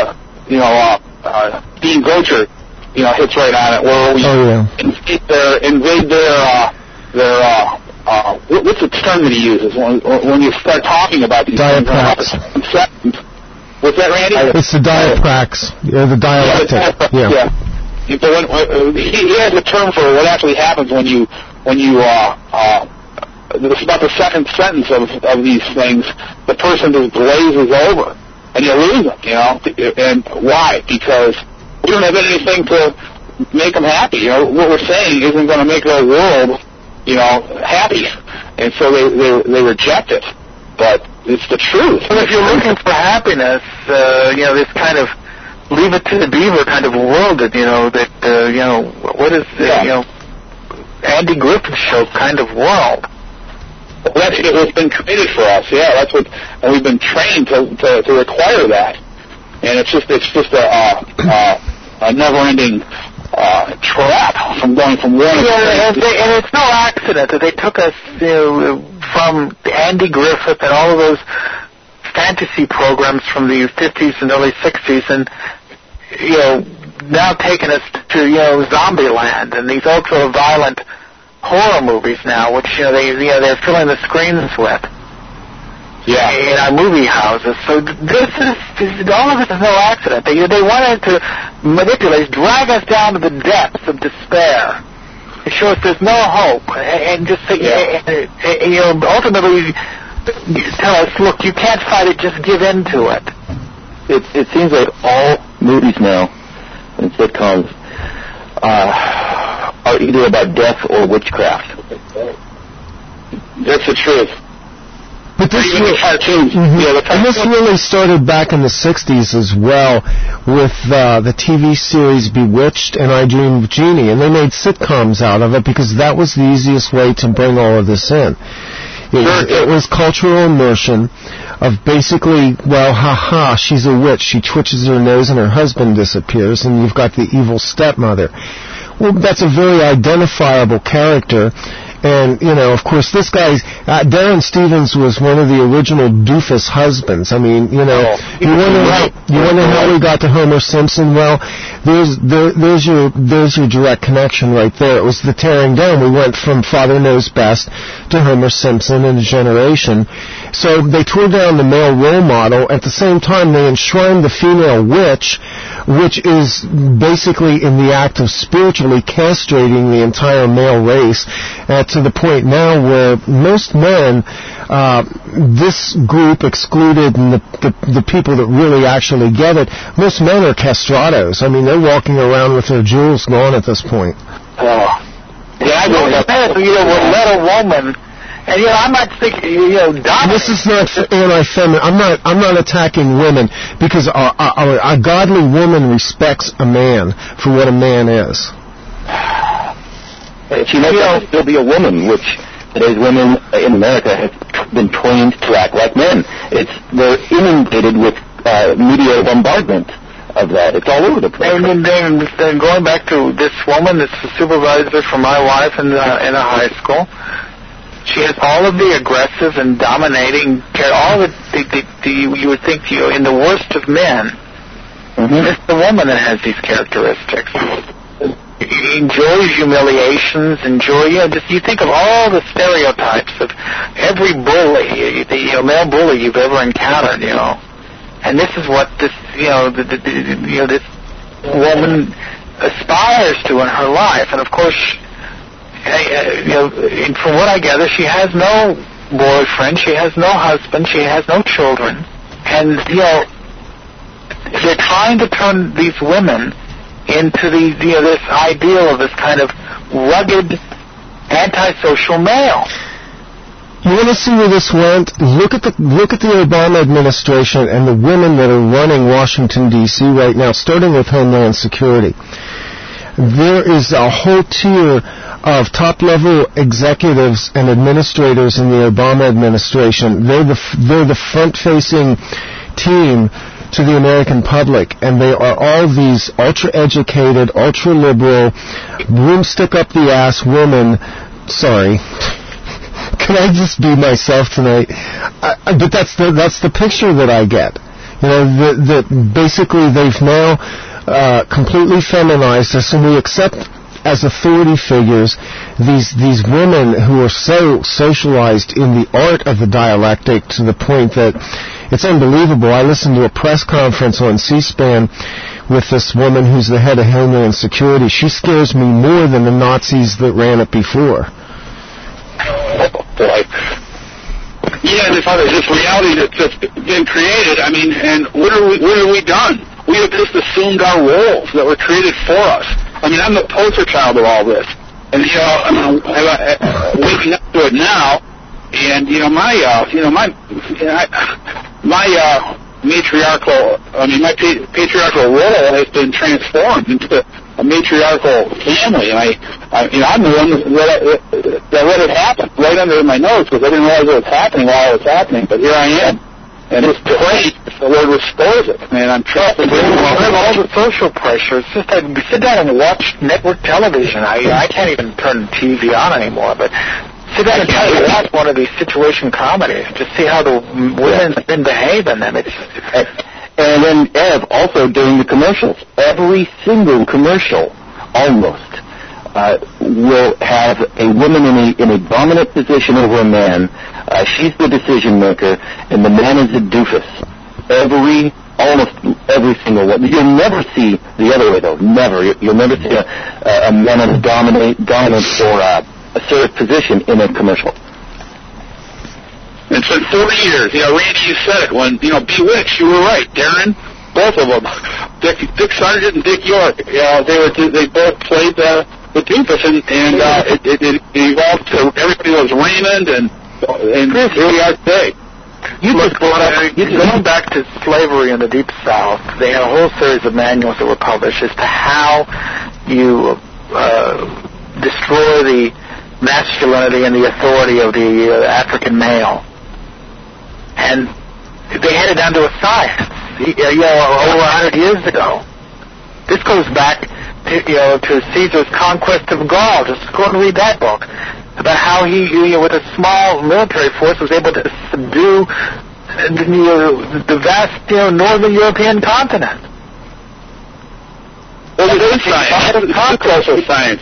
Dean Gocher, hits right on it, where we invade their what's the term that he uses when you start talking about these diaprax. Things? What's that, Randy? It's the diaprax, the dialectic. Yeah. But he has a term for what actually happens when you it's about the second sentence of these things, the person just glazes over, and you lose them, And why? Because we don't have anything to make them happy. What we're saying isn't going to make their world, happy, and so they reject it. But it's the truth. Well, if you're looking for happiness, this kind of leave it to the beaver kind of world that, what is, Andy Griffith Show kind of world. That's what's been created for us, that's what, and we've been trained to require that. And it's just a never-ending trap from going from one. And it's no accident that they took us from Andy Griffith and all of those fantasy programs from the 50s and early 60s, and now taking us to Zombieland and these ultra-violent horror movies now, which they're filling the screens with. Yeah. In our movie houses. So all of this is no accident. They wanted to manipulate, drag us down to the depths of despair, to show us there's no hope, and just say, ultimately tell us, look, you can't fight it, just give in to it. It seems like all movies now and sitcoms are either about death or witchcraft. That's the truth. But this cartoons. And this really started back in the 60s as well with the TV series Bewitched and I Dream of Jeannie, and they made sitcoms out of it because that was the easiest way to bring all of this in. It was cultural immersion of basically, she's a witch. She twitches her nose and her husband disappears, and you've got the evil stepmother. Well, that's a very identifiable character. And, of course, this guy's, Darren Stevens was one of the original doofus husbands. I mean, you wonder how we got to Homer Simpson? Well, there's your direct connection right there. It was the tearing down. We went from Father Knows Best to Homer Simpson in a generation. So they tore down the male role model. At the same time, they enshrined the female witch, which is basically in the act of spiritually castrating the entire male race, to the point now where most men, this group excluded, and the people that really actually get it, most men are castrados. I mean, they're walking around with their jewels gone at this point. I know that. We'll let a woman. And I might think, dominate. This is not anti-feminine. I'm not attacking women, because a godly woman respects a man for what a man is. She might still be a woman, which today's women in America have been trained to act like men. They're inundated with media bombardment of that. It's all over the place. And then going back to this woman that's the supervisor for my wife in a high school, she has all of the aggressive and dominating, all of the you would think in the worst of men, It's the woman that has these characteristics. Enjoys humiliations, you think of all the stereotypes of every bully, male bully you've ever encountered, and this is what this, this woman aspires to in her life, and of course, from what I gather, she has no boyfriend, she has no husband, she has no children, and they're trying to turn these women into this ideal of this kind of rugged, antisocial male. You want to see where this went? Look at the Obama administration and the women that are running Washington, D.C. right now, starting with Homeland Security. There is a whole tier of top-level executives and administrators in the Obama administration. They're the front-facing team to the American public, and they are all these ultra-educated, ultra-liberal, broomstick-up-the-ass women. Sorry. Can I just be myself tonight? But that's the picture that I get. That basically they've now completely feminized us, and we accept as authority figures these women who are so socialized in the art of the dialectic to the point that it's unbelievable. I listened to a press conference on C-SPAN with this woman who's the head of Homeland Security. She scares me more than the Nazis that ran it before. Oh, boy. Yeah, this reality that's just been created, and what have we done? We have just assumed our roles that were created for us. I'm the poster child of all this. And, waking up to it now, and, my patriarchal role has been transformed into a matriarchal family, and I'm the one that let it happen right under my nose because I didn't realize it was happening while it was happening, but here I am. And it's great if the Lord restores it. I'm trusting Him. All the social pressure. It's just sit down and watch network television. I can't even turn the TV on anymore, but sit down and try to watch one of these situation comedies to see how the women have been behaving. And then, Ev, also during the commercials, every single commercial, almost, will have a woman in a dominant position over a man. She's the decision maker, and the man is a doofus. Almost every single one. You'll never see the other way, though. Never. You'll never see a man in a dominant or assertive position in a commercial. It's been 40 years. Randy, you said it. When, Bewitched, you were right. Darren, both of them. Dick Sargent and Dick York. They both played the doofus, and it evolved to everybody was Raymond, and here we are today. Going back to slavery in the Deep South, they had a whole series of manuals that were published as to how you destroy the masculinity and the authority of the African male. And they had it down to a science, over 100 years ago. This goes back to Caesar's conquest of Gaul. Just go and read that book about how he, with a small military force, was able to subdue the vast, northern European continent. Well, it is science. It's also science.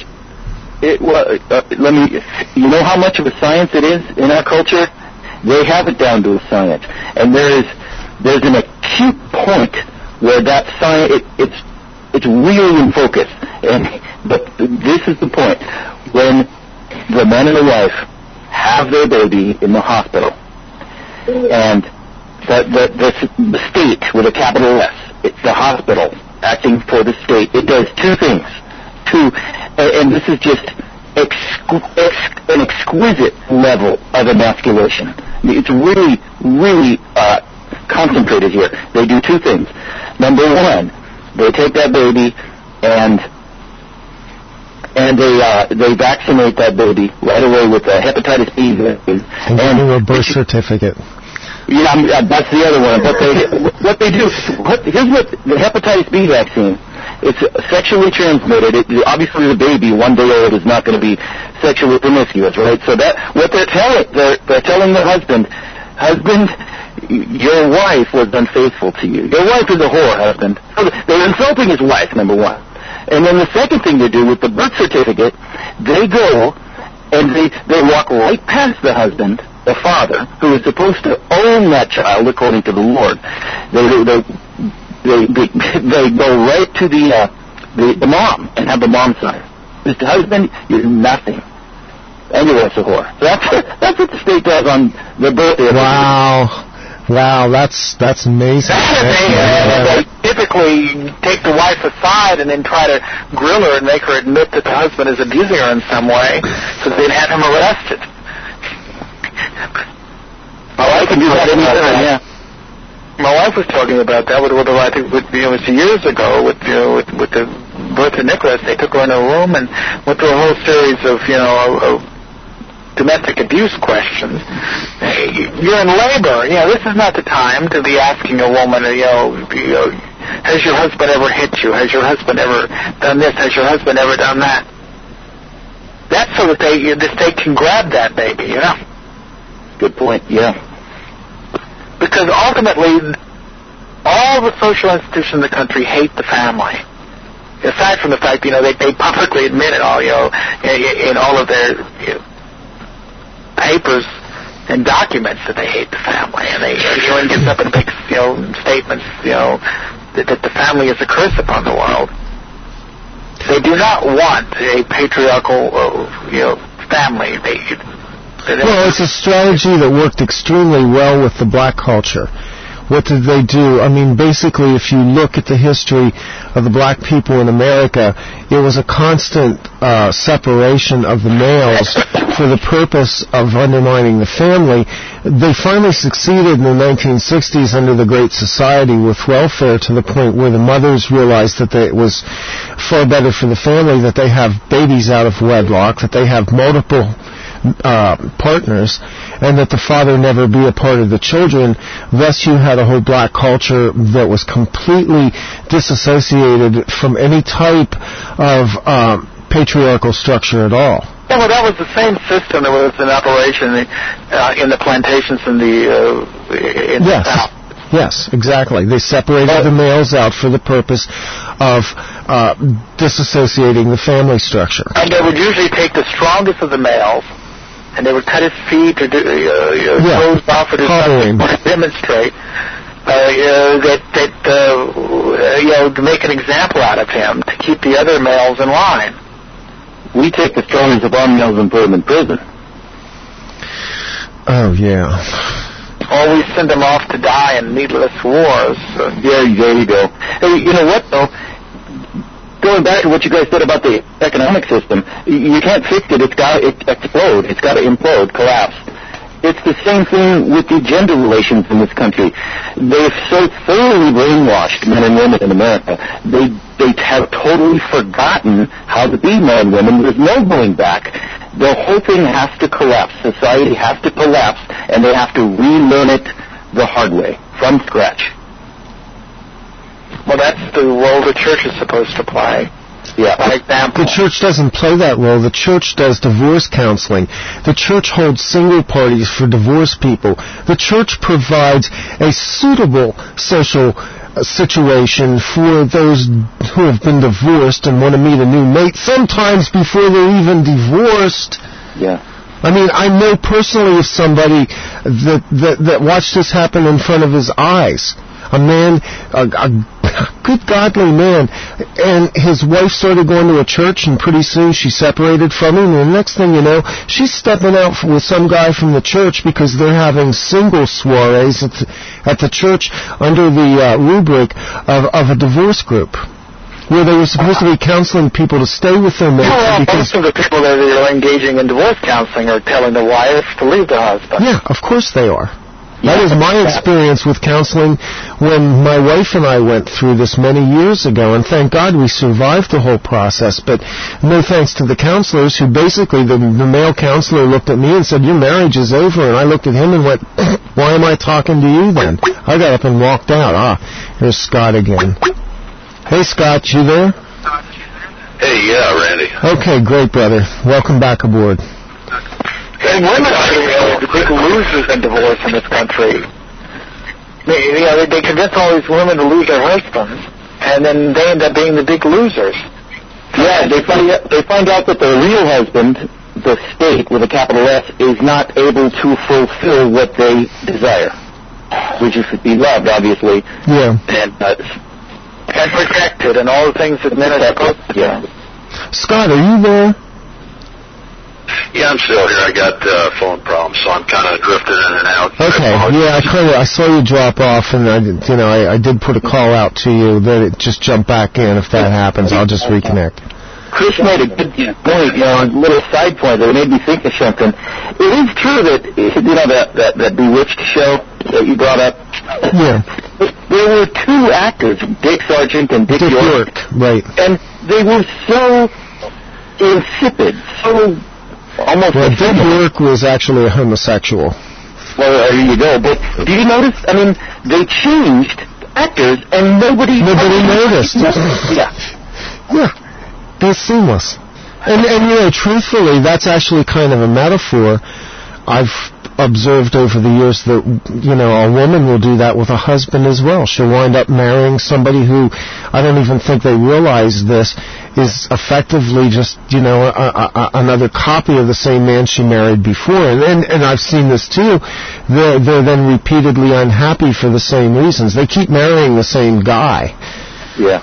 You know how much of a science it is in our culture? They have it down to a science, and there's an acute point where that science it's really in focus. But this is the point when the man and the wife have their baby in the hospital, and the state with a capital S, it's the hospital acting for the state. It does two things. And this is just an exquisite level of emasculation. It's really, really concentrated here. They do two things. Number one, they take that baby and they vaccinate that baby right away with a hepatitis B vaccine. And a birth certificate. Yeah, that's the other one. But here's what the hepatitis B vaccine. It's sexually transmitted. Obviously, the baby, 1 day old, is not going to be sexually promiscuous, right? So that what they're telling the husband, your wife was unfaithful to you. Your wife is a whore, husband. So they're insulting his wife, number one. And then the second thing they do with the birth certificate, they go and they walk right past the husband, the father, who is supposed to own that child according to the Lord. They go right to the mom and have the mom sign. Mr. Husband, you're nothing. And your wife's a whore. So that's what the state does on the birthday. Wow, that's amazing. They typically take the wife aside and then try to grill her and make her admit that the husband is abusing her in some way, so they'd have him arrested. I can do that anytime, yeah. My wife was talking about that. I think it was years ago with the birth of Nicholas. They took her in a room and went through a whole series of domestic abuse questions. You're in labor. This is not the time to be asking a woman, has your husband ever hit you? Has your husband ever done this? Has your husband ever done that? That's so that the state can grab that baby, Good point, yeah. Because ultimately, all the social institutions in the country hate the family. Aside from the fact, they publicly admit it all, in all of their papers and documents that they hate the family, and everyone gets up and makes statements that the family is a curse upon the world. They do not want a patriarchal family. Well, it's a strategy that worked extremely well with the black culture. What did they do? I mean, basically, if you look at the history of the black people in America, it was a constant separation of the males for the purpose of undermining the family. They finally succeeded in the 1960s under the Great Society with welfare to the point where the mothers realized that it was far better for the family that they have babies out of wedlock, that they have multiple partners, and that the father never be a part of the children. Thus, you had a whole black culture that was completely disassociated from any type of patriarchal structure at all. Yeah, well, that was the same system that was in operation in the plantations in the South. Yes, exactly. They separated the males out for the purpose of disassociating the family structure. And they would usually take the strongest of the males, and they would cut his feet or clothes off or do something to demonstrate to make an example out of him, to keep the other males in line. We take the strongest of our males and put them in prison. Oh, yeah. Or we send them off to die in needless wars. There you go. Hey, you know what, though? Going back to what you guys said about the economic system, you can't fix it. It's got to explode. It's got to implode, collapse. It's the same thing with the gender relations in this country. They've so thoroughly brainwashed men and women in America. They have totally forgotten how to be men and women. There's no going back. The whole thing has to collapse. Society has to collapse, and they have to relearn it the hard way, from scratch. Well, that's the role the church is supposed to play. Yeah. By example. The church doesn't play that role. The church does divorce counseling. The church holds single parties for divorced people. The church provides a suitable social situation for those who have been divorced and want to meet a new mate, sometimes before they're even divorced. Yeah. I mean, I know personally of somebody that watched this happen in front of his eyes. A man, a good godly man, and his wife started going to a church, and pretty soon she separated from him, and the next thing you know, she's stepping out with some guy from the church because they're having single soirees at the church under the rubric of a divorce group, where they were supposed to be counseling people to stay with their mates. Well, most of the people that are engaging in divorce counseling are telling the wives to leave their husband. Yeah, of course they are. That was my experience with counseling when my wife and I went through this many years ago, and thank God we survived the whole process, but no thanks to the counselors who basically, the male counselor looked at me and said, your marriage is over, and I looked at him and went, why am I talking to you then? I got up and walked out. Here's Scott again. Hey, Scott, you there? Hey, yeah, Randy. Okay, great, brother. Welcome back aboard. And women are the big losers in divorce in this country. they convince all these women to lose their husbands, and then they end up being the big losers. Yeah, they find out that their real husband, the state with a capital S, is not able to fulfill what they desire, which is to be loved, obviously. Yeah. And protected, and all the things that men are supposed to do. Yeah. Scott, are you there? Yeah, I'm still here. I got phone problems, so I'm kind of drifting in and out. Okay. Yeah, I saw you drop off, and I did put a call out to you that it just jump back in. If that happens, I'll just reconnect. Chris made a good point, a little side point that made me think of something. It is true that, that Bewitched show that you brought up? Yeah. There were two actors, Dick Sargent and Dick York. Right. And they were so insipid, so almost... Well, Dick York was actually a homosexual. Well, there you go. But did you notice? I mean, they changed actors, and nobody noticed. Yeah. Yeah. They're seamless. And truthfully, that's actually kind of a metaphor I've observed over the years that, a woman will do that with a husband as well. She'll wind up marrying somebody who, I don't even think they realize this, is effectively just, another copy of the same man she married before. And I've seen this too. They're then repeatedly unhappy for the same reasons. They keep marrying the same guy. Yeah.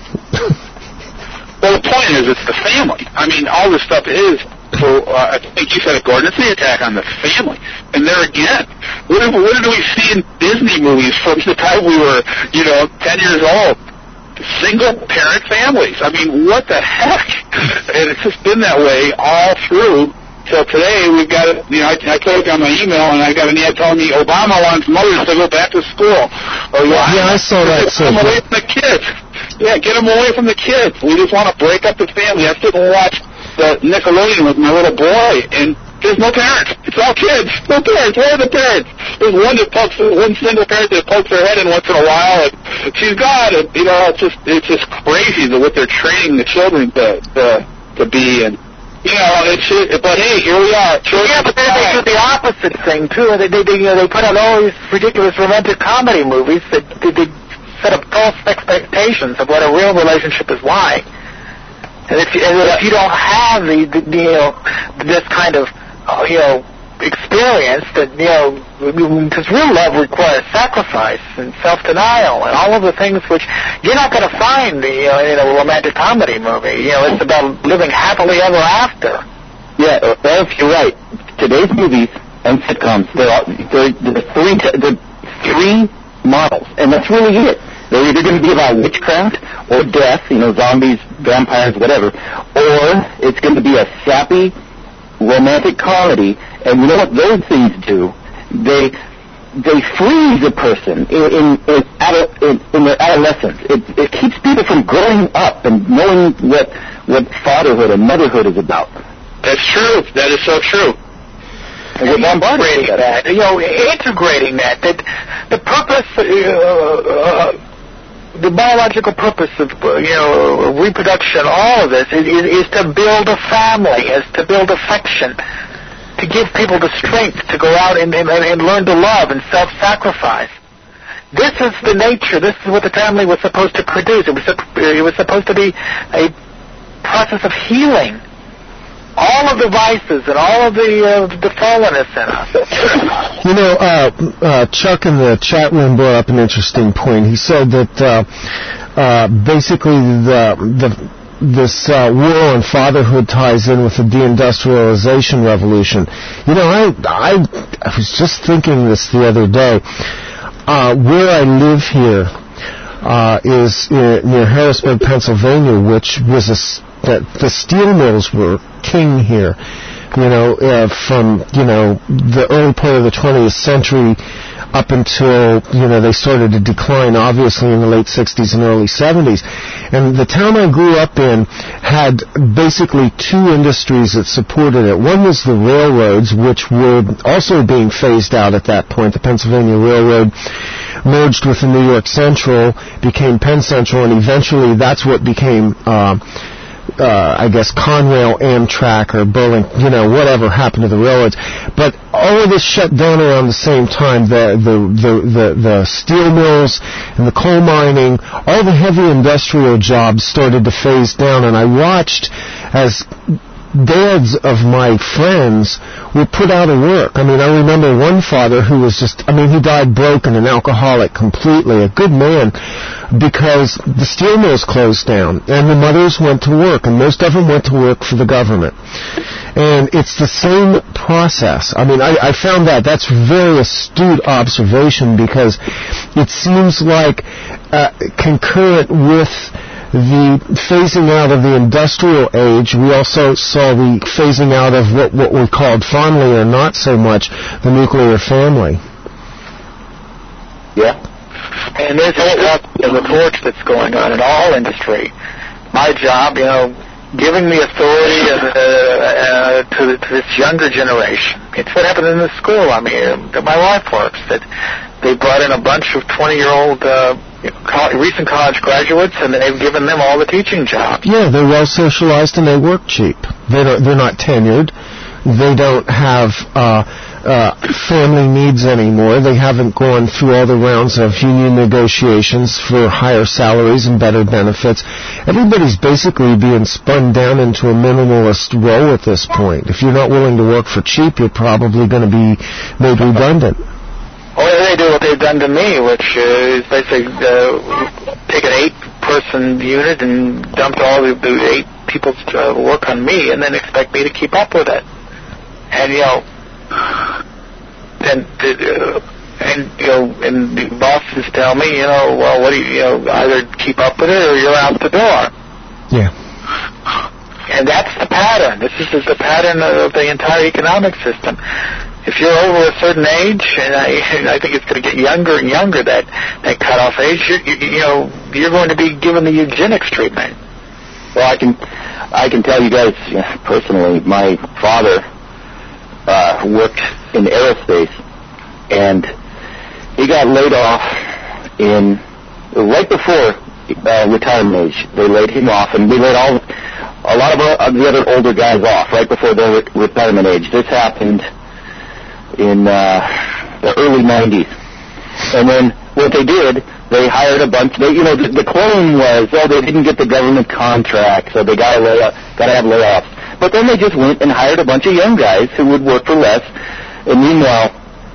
Well, the point is, it's the family. I mean, all this stuff is, I think you said it, Gordon, it's the attack on the family. And there again, what did we see in Disney movies from the time we were, 10 years old? Single-parent families. I mean, what the heck? And it's just been that way all through. So today we've got, I clicked on my email and I got an ad telling me Obama wants mothers to go back to school. Or, I saw that. Get them away from the kids. Yeah, get them away from the kids. We just want to break up the family. I sit and watch the Nickelodeon with my little boy, and there's no parents. It's all kids. No parents. Where are the parents? There's one single parent that pokes her head in once in a while, and she's gone. And, it's just crazy what they're training the children to be, and but hey, here we are. Yeah, but then they do the opposite thing too. They put out all these ridiculous romantic comedy movies that they set up false expectations of what a real relationship is like. And if you don't have this kind of experience, that because real love requires sacrifice and self-denial and all of the things which you're not going to find in a romantic comedy movie. It's about living happily ever after. Yeah, well, if you're right, today's movies and sitcoms, they're three models, and that's really it. They're either going to be about witchcraft or death, zombies, vampires, whatever, or it's going to be a sappy romantic comedy. And you know what those things do? They freeze a person in their adolescence. It keeps people from growing up and knowing what fatherhood and motherhood is about. That's true. That is so true. And we're bombarded with that. Integrating that the purpose, the biological purpose of reproduction, all of this is to build a family, is to build affection, to give people the strength to go out and learn to love and self-sacrifice. This is the nature. This is what the family was supposed to produce. It was supposed to be a process of healing all of the vices and all of the fallenness in us. Chuck in the chat room brought up an interesting point. He said that basically this war on fatherhood ties in with the deindustrialization revolution. I was just thinking this the other day. Where I live here is near Harrisburg, Pennsylvania, which was the steel mills were king here, from, the early part of the 20th century up until, they started to decline, obviously, in the late 60s and early 70s. And the town I grew up in had basically two industries that supported it. One was the railroads, which were also being phased out at that point. The Pennsylvania Railroad merged with the New York Central, became Penn Central, and eventually that's what became I guess, Conrail, Amtrak, or Burlington, whatever happened to the railroads. But all of this shut down around the same time. The steel mills and the coal mining, all the heavy industrial jobs started to phase down, and I watched as dads of my friends were put out of work. I remember one father who was he died broken, an alcoholic completely, a good man, because the steel mills closed down, and the mothers went to work, and most of them went to work for the government. And it's the same process. I found that's very astute observation, because it seems like concurrent with the phasing out of the industrial age, we also saw the phasing out of what we called fondly or not so much the nuclear family. Yeah. And there's the torch that's going on in all industry. My job, giving the authority to this younger generation. It's what happened in the school. My wife works. That they brought in a bunch of 20-year-old recent college graduates, and they've given them all the teaching jobs. Yeah, they're well socialized and they work cheap. They're not tenured. They don't have family needs anymore. They haven't gone through all the rounds of union negotiations for higher salaries and better benefits. Everybody's basically being spun down into a minimalist role at this point. If you're not willing to work for cheap, you're probably going to be made redundant. Or they do what they've done to me, which is basically take an 8-person unit and dump all the 8 people's work on me, and then expect me to keep up with it. And and the bosses tell me, well, what do you either keep up with it or you're out the door. Yeah. And that's the pattern. This is the pattern of the entire economic system. If you're over a certain age, and I think it's going to get younger and younger, that cutoff age, you're going to be given the eugenics treatment. Well, I can tell you guys personally, my father worked in aerospace, and he got laid off right before retirement age. They laid him off, and we laid a lot of the other older guys off right before their retirement age. This happened in the early 90s. And then what they did, they hired a bunch. The claim was, they didn't get the government contract, so they got to have layoffs. But then they just went and hired a bunch of young guys who would work for less. And meanwhile,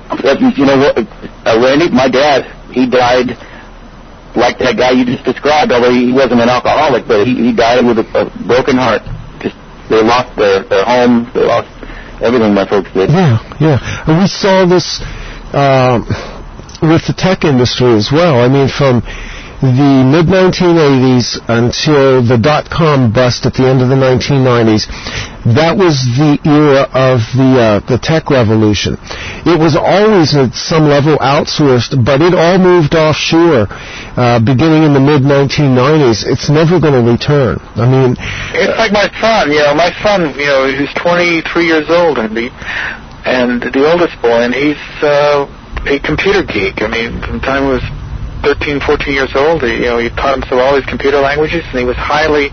Randy, my dad, he died like that guy you just described, although he wasn't an alcoholic, but he died with a broken heart. They lost their home, they lost everything my folks did. Yeah. And we saw this with the tech industry as well. From the mid-1980s until the dot-com bust at the end of the 1990s, that was the era of the tech revolution. It was always at some level outsourced, but it all moved offshore beginning in the mid-1990s. It's never going to return. It's like my son. My son, who's 23 years old, and the oldest boy, and he's a computer geek. From the time he was 13, 14 years old, he taught himself all these computer languages, and he was highly,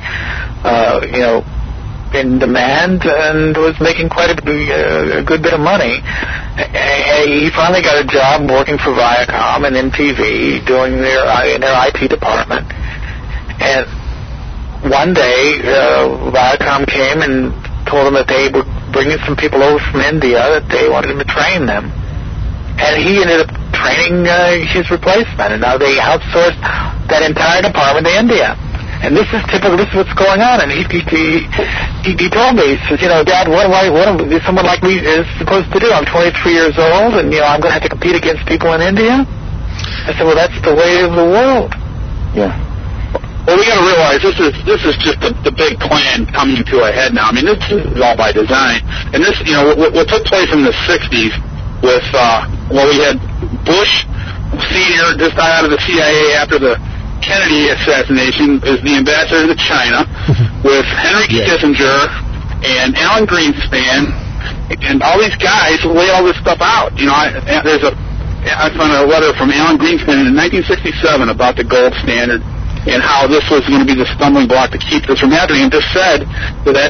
in demand and was making quite a good bit of money. He finally got a job working for Viacom and MTV, doing in their IT department. And one day, Viacom came and told him that they were bringing some people over from India, that they wanted him to train them. And he ended up training his replacement, and now they outsourced that entire department to India. And this is typical. This is what's going on. And he told me, he says, Dad, what someone like me is supposed to do? I'm 23 years old, and I'm going to have to compete against people in India. I said, well, that's the way of the world. Yeah. Well, we got to realize this is just the big plan coming to a head now. This is all by design. And this, what took place in the 60s with, we had Bush Sr. just out of the CIA after the Kennedy assassination, is the ambassador to China with Henry Kissinger and Alan Greenspan and all these guys who lay all this stuff out. I found a letter from Alan Greenspan in 1967 about the gold standard, and how this was going to be the stumbling block to keep this from happening, and just said that,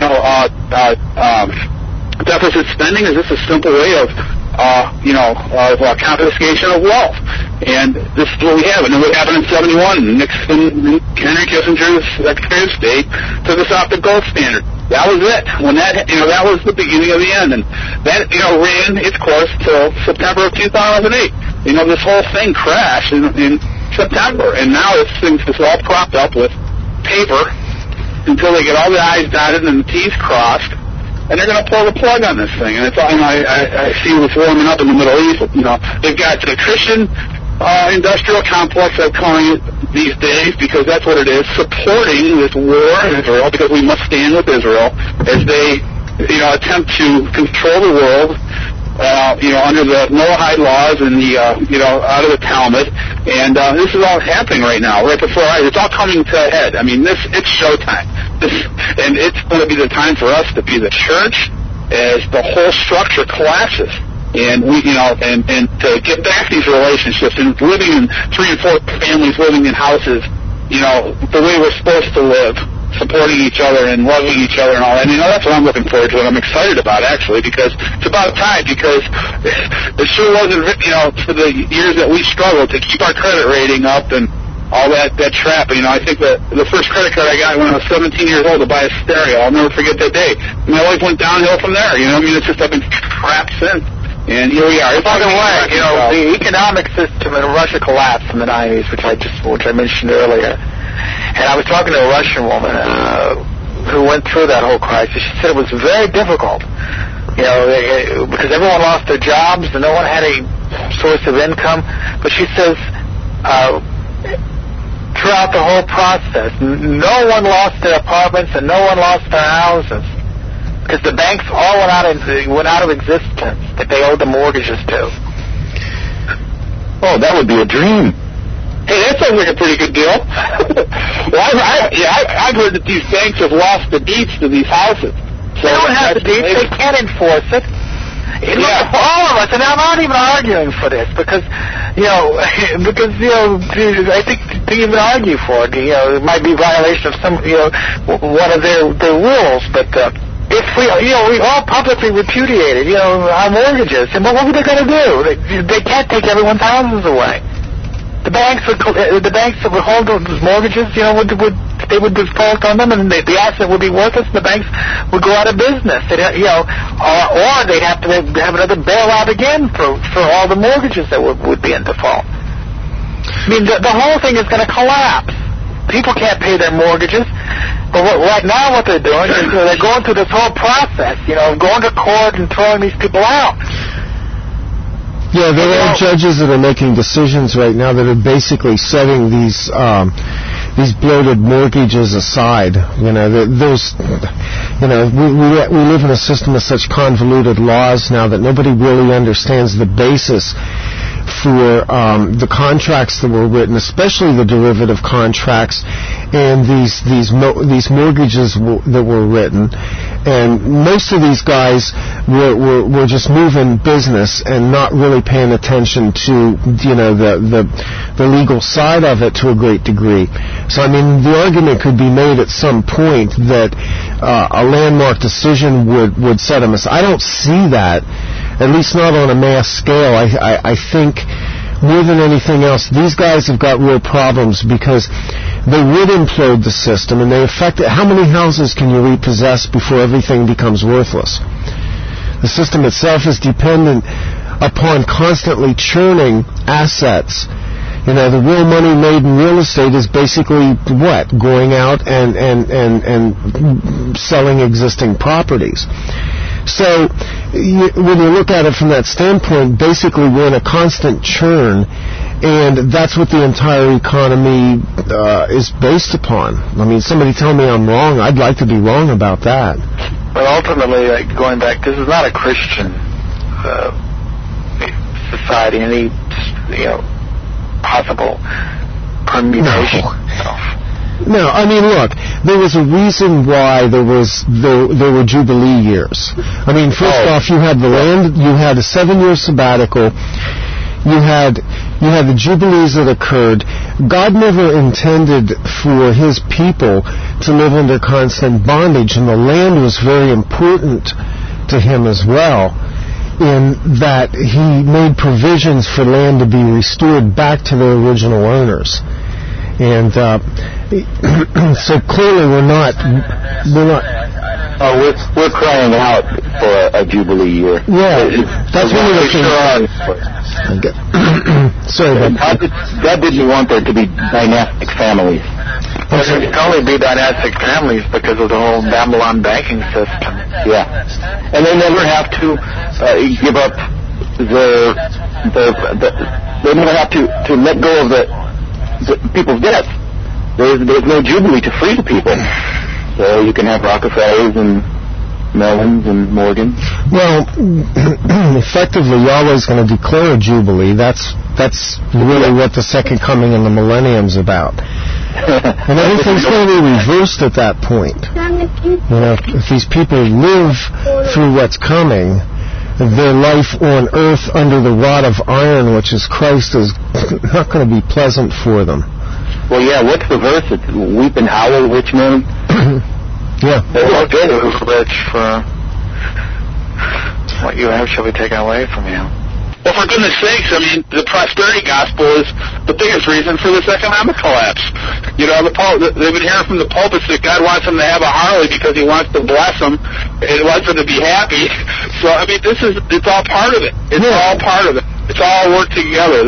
deficit spending is just a simple way of confiscation of wealth. And this is what we have. And it happened in 71. Nixon, Henry Kissinger's Secretary of State, took us off the gold standard. That was it. When that was the beginning of the end. And that, ran its course till September of 2008. This whole thing crashed in September. And now this thing's just all propped up with paper until they get all the I's dotted and the T's crossed. And they're going to pull the plug on this thing. And it's all, I see what's warming up in the Middle East. They've got the Christian industrial complex, I'm calling it these days, because that's what it is, supporting this war in Israel, because we must stand with Israel as they, attempt to control the world, under the Noahide laws and the, out of the Talmud. And this is all happening right now, right before our eyes. It's all coming to a head. I mean, it's showtime. And it's going to be the time for us to be the church as the whole structure collapses. And we, and to get back these relationships and living in 3 and 4 families, living in houses, the way we're supposed to live, supporting each other and loving each other and all that. That's what I'm looking forward to and I'm excited about, actually, because it's about time, because it sure wasn't, for the years that we struggled to keep our credit rating up and all that trap. I think that the first credit card I got when I was 17 years old to buy a stereo, I'll never forget that day. My life went downhill from there, it's just I've been trapped since. And here we are. By the way, the economic system in Russia collapsed in the 90s, which I mentioned earlier. And I was talking to a Russian woman who went through that whole crisis. She said it was very difficult, because everyone lost their jobs and no one had a source of income. But she says throughout the whole process, no one lost their apartments and no one lost their houses, because the banks all went out of existence that they owed the mortgages to. Oh, that would be a dream. Hey, that sounds like a pretty good deal. Well, I've heard that these banks have lost the deeds to these houses. So they don't have the deeds. They can't enforce it. For all of us, and I'm not even arguing for this, because I think to even argue for it, it might be a violation of some, one of their rules, but if we all publicly repudiated, our mortgages, and what were they going to do? They can't take everyone's houses away. The banks that would hold those mortgages, they would default on them, and the asset would be worthless, and the banks would go out of business. Or they'd have to have another bailout again for all the mortgages that would be in default. I mean, the whole thing is going to collapse. People can't pay their mortgages. But right now what they're doing is they're going through this whole process, going to court and throwing these people out. Yeah, there are judges that are making decisions right now that are basically setting these bloated mortgages aside. We live in a system of such convoluted laws now that nobody really understands the basis for the contracts that were written, especially the derivative contracts and these mortgages that were written. And most of these guys were just moving business and not really paying attention to the legal side of it to a great degree. So I mean, the argument could be made at some point that a landmark decision would set them aside. I don't see that, at least not on a mass scale. I think more than anything else, these guys have got real problems because they would implode the system, and they affect it. How many houses can you repossess before everything becomes worthless? The system itself is dependent upon constantly churning assets. The real money made in real estate is basically what? Going out and selling existing properties. So when you look at it from that standpoint, basically we're in a constant churn, and that's what the entire economy is based upon. I mean, somebody tell me I'm wrong. I'd like to be wrong about that. But ultimately, going back, this is not a Christian society. Any possible permutation. No, I mean, look, there was a reason why there were Jubilee years. I mean, first off, you had the land, you had a 7-year sabbatical, you had You had the Jubilees that occurred. God never intended for His people to live under constant bondage, and the land was very important to Him as well, in that He made provisions for land to be restored back to their original owners. And so clearly we're not. We're crying out for a Jubilee year. Yeah, that's one of the things. Sorry, God didn't want there to be dynastic families. Well, there can only be dynastic families because of the whole Babylon banking system. Yeah, and they never have to give up they never have to let go of the people's debts. There's no Jubilee to free the people. So you can have Rockefellers and Mellons and Morgan. Well, effectively, Yahweh's going to declare a Jubilee. That's really what the second coming in the millennium's about. And everything's going to be reversed at that point. You know, if these people live through what's coming, their life on earth under the rod of iron, which is Christ, is not going to be pleasant for them. Well, yeah, what's the verse? It's weep and howl, rich men. Yeah. Who's rich for what you have shall be taken away from you. Well, for goodness sakes, I mean, the prosperity gospel is the biggest reason for this economic collapse. You know, they've been hearing from the pulpits that God wants them to have a Harley because He wants to bless them and He wants them to be happy. So, I mean, it's all part of it. It's all part of it. It's all worked together.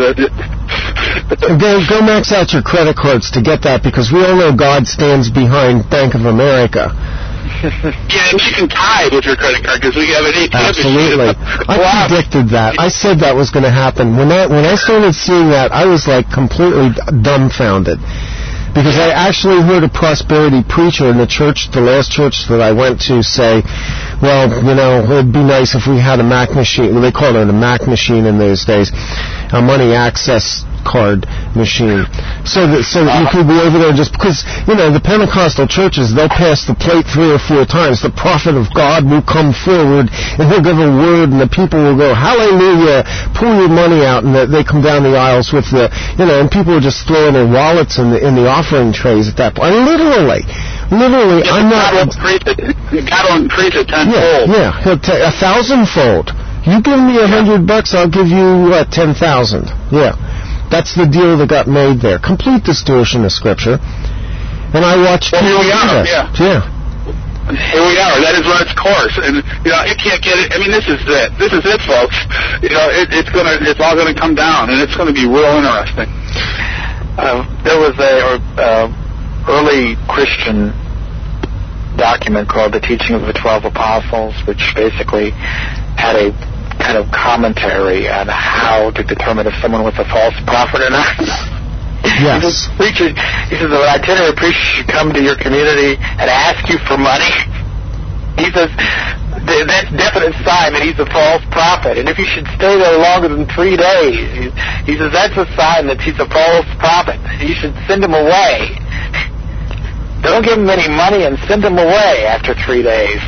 Go max out your credit cards to get that, because we all know God stands behind Bank of America. Yeah, and you can tithe with your credit card because we have an ATM. Absolutely. I predicted that. I said that was going to happen. When I started seeing that, I was like completely dumbfounded. Because I actually heard a prosperity preacher in the last church that I went to, say, well, you know, it'd be nice if we had a Mac machine. Well, they called it a Mac machine in those days, a money access card machine, so that you could be over there, just because, you know, the Pentecostal churches, they'll pass the plate 3 or 4 times. The prophet of God will come forward and he'll give a word, and the people will go, hallelujah, pull your money out, and they come down the aisles with the, you know, and people are just throwing their wallets in the offering trays at that point. Literally, I'm not. God will increase it tenfold. Yeah, he'll 1,000-fold. You give me $100, I'll give you 10,000. Yeah. That's the deal that got made there. Complete distortion of Scripture. And I watched... Well, here we are, yeah. Here we are. That is run its course. And, you know, it can't get it. I mean, this is it. This is it, folks. You know, it's all going to come down, and it's going to be real interesting. There was a early Christian document called The Teaching of the 12 Apostles, which basically had a kind of commentary on how to determine if someone was a false prophet or not. Yes. He says an itinerant preacher should come to your community and ask you for money. He says that's a definite sign that he's a false prophet. And if you should stay there longer than 3 days, he says that's a sign that he's a false prophet. You should send him away. Don't give him any money and send him away after 3 days.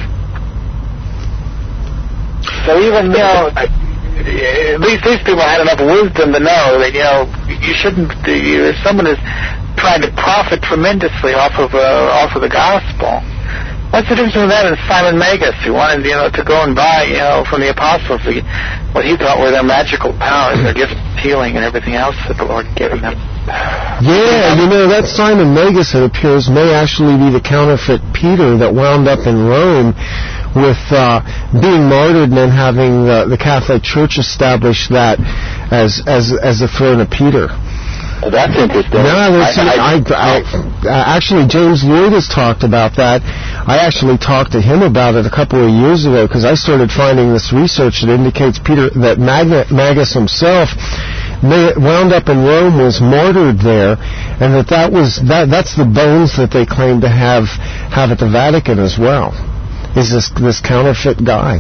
So even, you know, at least these people had enough wisdom to know that, you know, you shouldn't, if someone is trying to profit tremendously off of the gospel, what's the difference between that and Simon Magus, who wanted, you know, to go and buy, you know, from the apostles what he thought were their magical powers, their gifts of healing and everything else that the Lord gave them. Yeah, you know, that Simon Magus, it appears, may actually be the counterfeit Peter that wound up in Rome with being martyred and then having the Catholic Church establish that as the throne of Peter. Well, that's interesting. Actually, James Lloyd has talked about that. I actually talked to him about it a couple of years ago, because I started finding this research that indicates that Magus himself wound up in Rome, was martyred there, and that's the bones that they claim to have at the Vatican as well. Is this counterfeit guy?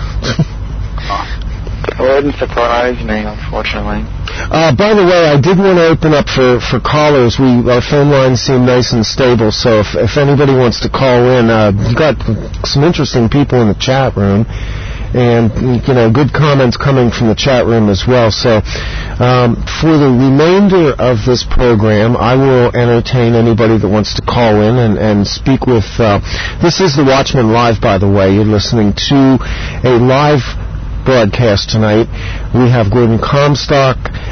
It wouldn't surprise me, unfortunately. By the way, I did want to open up for callers. Our phone lines seem nice and stable, so if anybody wants to call in, we've got some interesting people in the chat room. and good comments coming from the chat room as well. So for the remainder of this program, I will entertain anybody that wants to call in and speak with. This is the Watchman Live, by the way. You're listening to a live broadcast tonight. We have Gordon Comstock,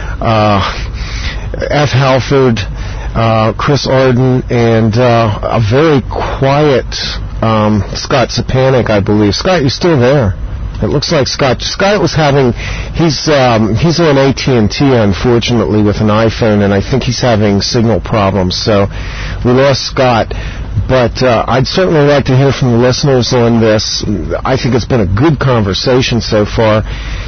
F. Halford, Chris Arden, and a very quiet Scott Sapanik, I believe. Scott, you're still there. It looks like Scott was having, he's on AT&T, unfortunately, with an iPhone, and I think he's having signal problems. So we lost Scott. But I'd certainly like to hear from the listeners on this. I think it's been a good conversation so far.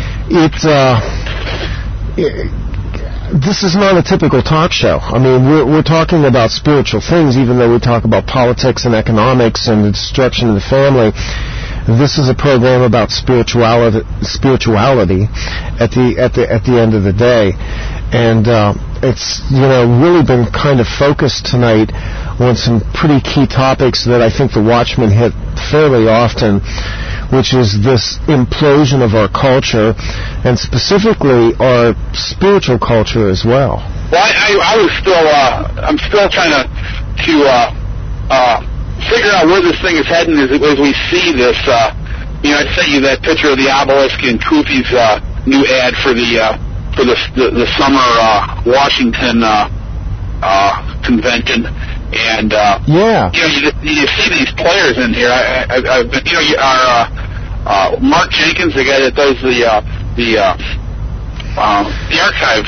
This is not a typical talk show. I mean, we're talking about spiritual things, even though we talk about politics and economics and the destruction of the family. This is a program about spirituality at the end of the day. And it's really been kind of focused tonight on some pretty key topics that I think the Watchmen hit fairly often, which is this implosion of our culture, and specifically our spiritual culture as well. Well, I'm still trying to figure out where this thing is heading as we see this. I sent you that picture of the obelisk in Kufi's new ad for the summer Washington convention, and you see these players in here. I've been, Mark Jenkins, the guy that does the archive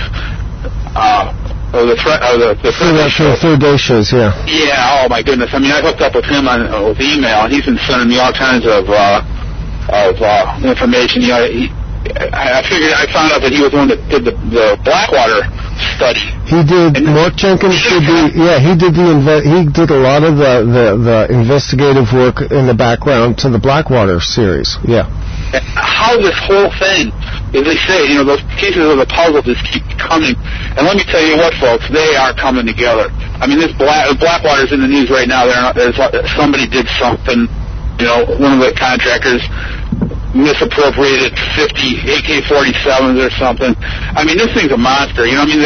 the third day shows, yeah. Yeah. Oh my goodness. I mean, I hooked up with him with email, and he's been sending me all kinds of information. I found out that he was the one that did the Blackwater study. He did. Mark Jenkins did he did a lot of the investigative work in the background to the Blackwater series. Yeah. How this whole thing, as they say, those pieces of the puzzle just keep coming. And let me tell you what, folks, they are coming together. I mean, this Blackwater's in the news right now. Somebody did something. One of the contractors misappropriated 50 AK-47s or something. I mean, this thing's a monster.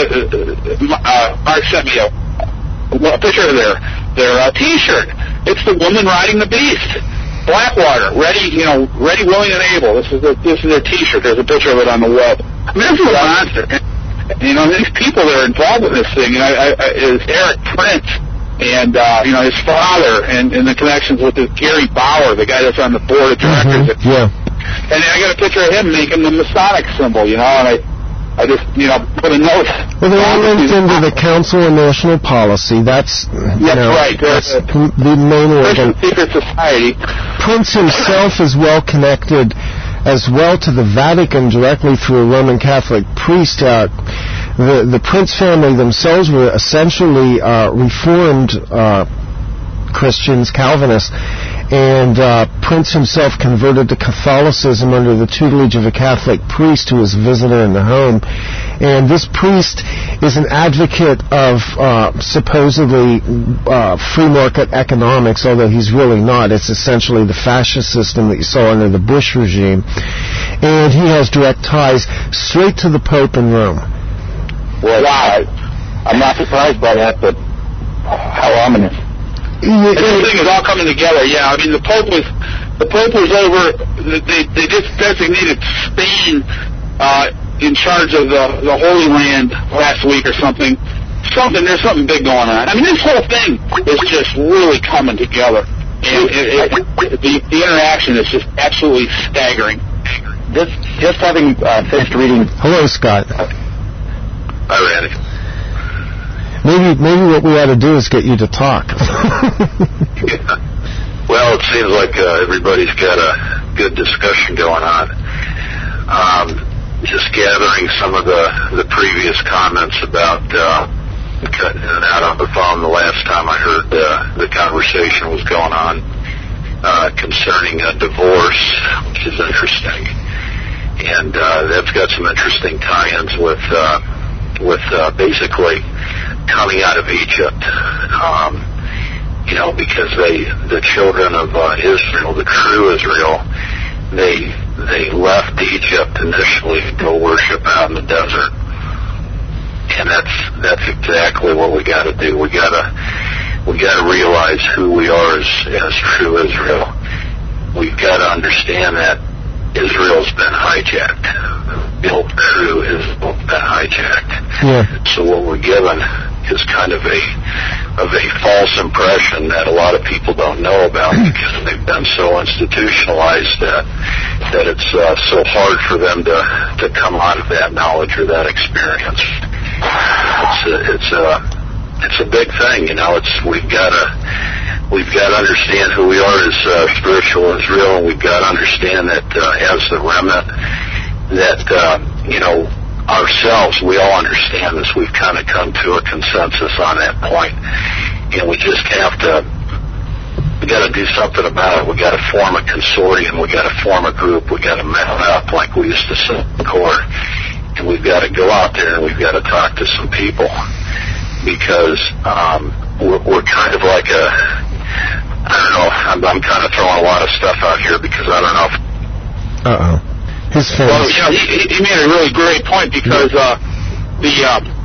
Mark sent me a picture of their T-shirt. It's the woman riding the beast. Blackwater, ready, willing, and able. This is their T-shirt. There's a picture of it on the web. I mean, this is a monster. These people that are involved in this thing, is Eric Prince, and his father, and the connections with Gary Bauer, the guy that's on the board of directors. Mm-hmm. Yeah. And I got a picture of him making the Masonic symbol, and I just, put a note. Well, they're all linked into the Council on National Policy. That's right. That's the main organ. Secret society. Prince himself is well connected as well to the Vatican directly through a Roman Catholic priest. The Prince family themselves were essentially Reformed Christians, Calvinists, and Prince himself converted to Catholicism under the tutelage of a Catholic priest who was a visitor in the home. And this priest is an advocate of supposedly free market economics, although he's really not. It's essentially the fascist system that you saw under the Bush regime. And he has direct ties straight to the Pope in Rome. Well, wow. I'm not surprised by that, but how ominous. This thing is all coming together. Yeah, I mean, the Pope was over. They just designated Spain in charge of the Holy Land last week or something. There's something big going on. I mean, this whole thing is just really coming together, and the interaction is just absolutely staggering. Just having finished reading. Hello, Scott. Hi, Randy. Maybe what we ought to do is get you to talk. Yeah. Well, it seems like everybody's got a good discussion going on. Just gathering some of the previous comments about cutting in and out on the phone the last time I heard the conversation was going on concerning a divorce, which is interesting. And that's got some interesting tie-ins with basically coming out of Egypt, because the children of Israel, the true Israel, they left Egypt initially to go worship out in the desert. And that's exactly what we got to do. We got to realize who we are as true Israel. We've got to understand that Israel's been hijacked. Built true Israel's been hijacked. Yeah. So what we're given is kind of a false impression that a lot of people don't know about because they've been so institutionalized that it's so hard for them to come out of that knowledge or that experience. It's a big thing, you know. We've got to understand who we are as spiritual Israel, and we've got to understand that as the remnant, that you know, ourselves, we all understand this. We've kind of come to a consensus on that point, and we just have to. We got to do something about it. We got to form a consortium. We got to form a group. We got to mount up like we used to say in Corps. And we've got to go out there and we've got to talk to some people because we're kind of like I don't know, I'm kind of throwing a lot of stuff out here because I don't know if... His face. Well, you know, he made a really great point because the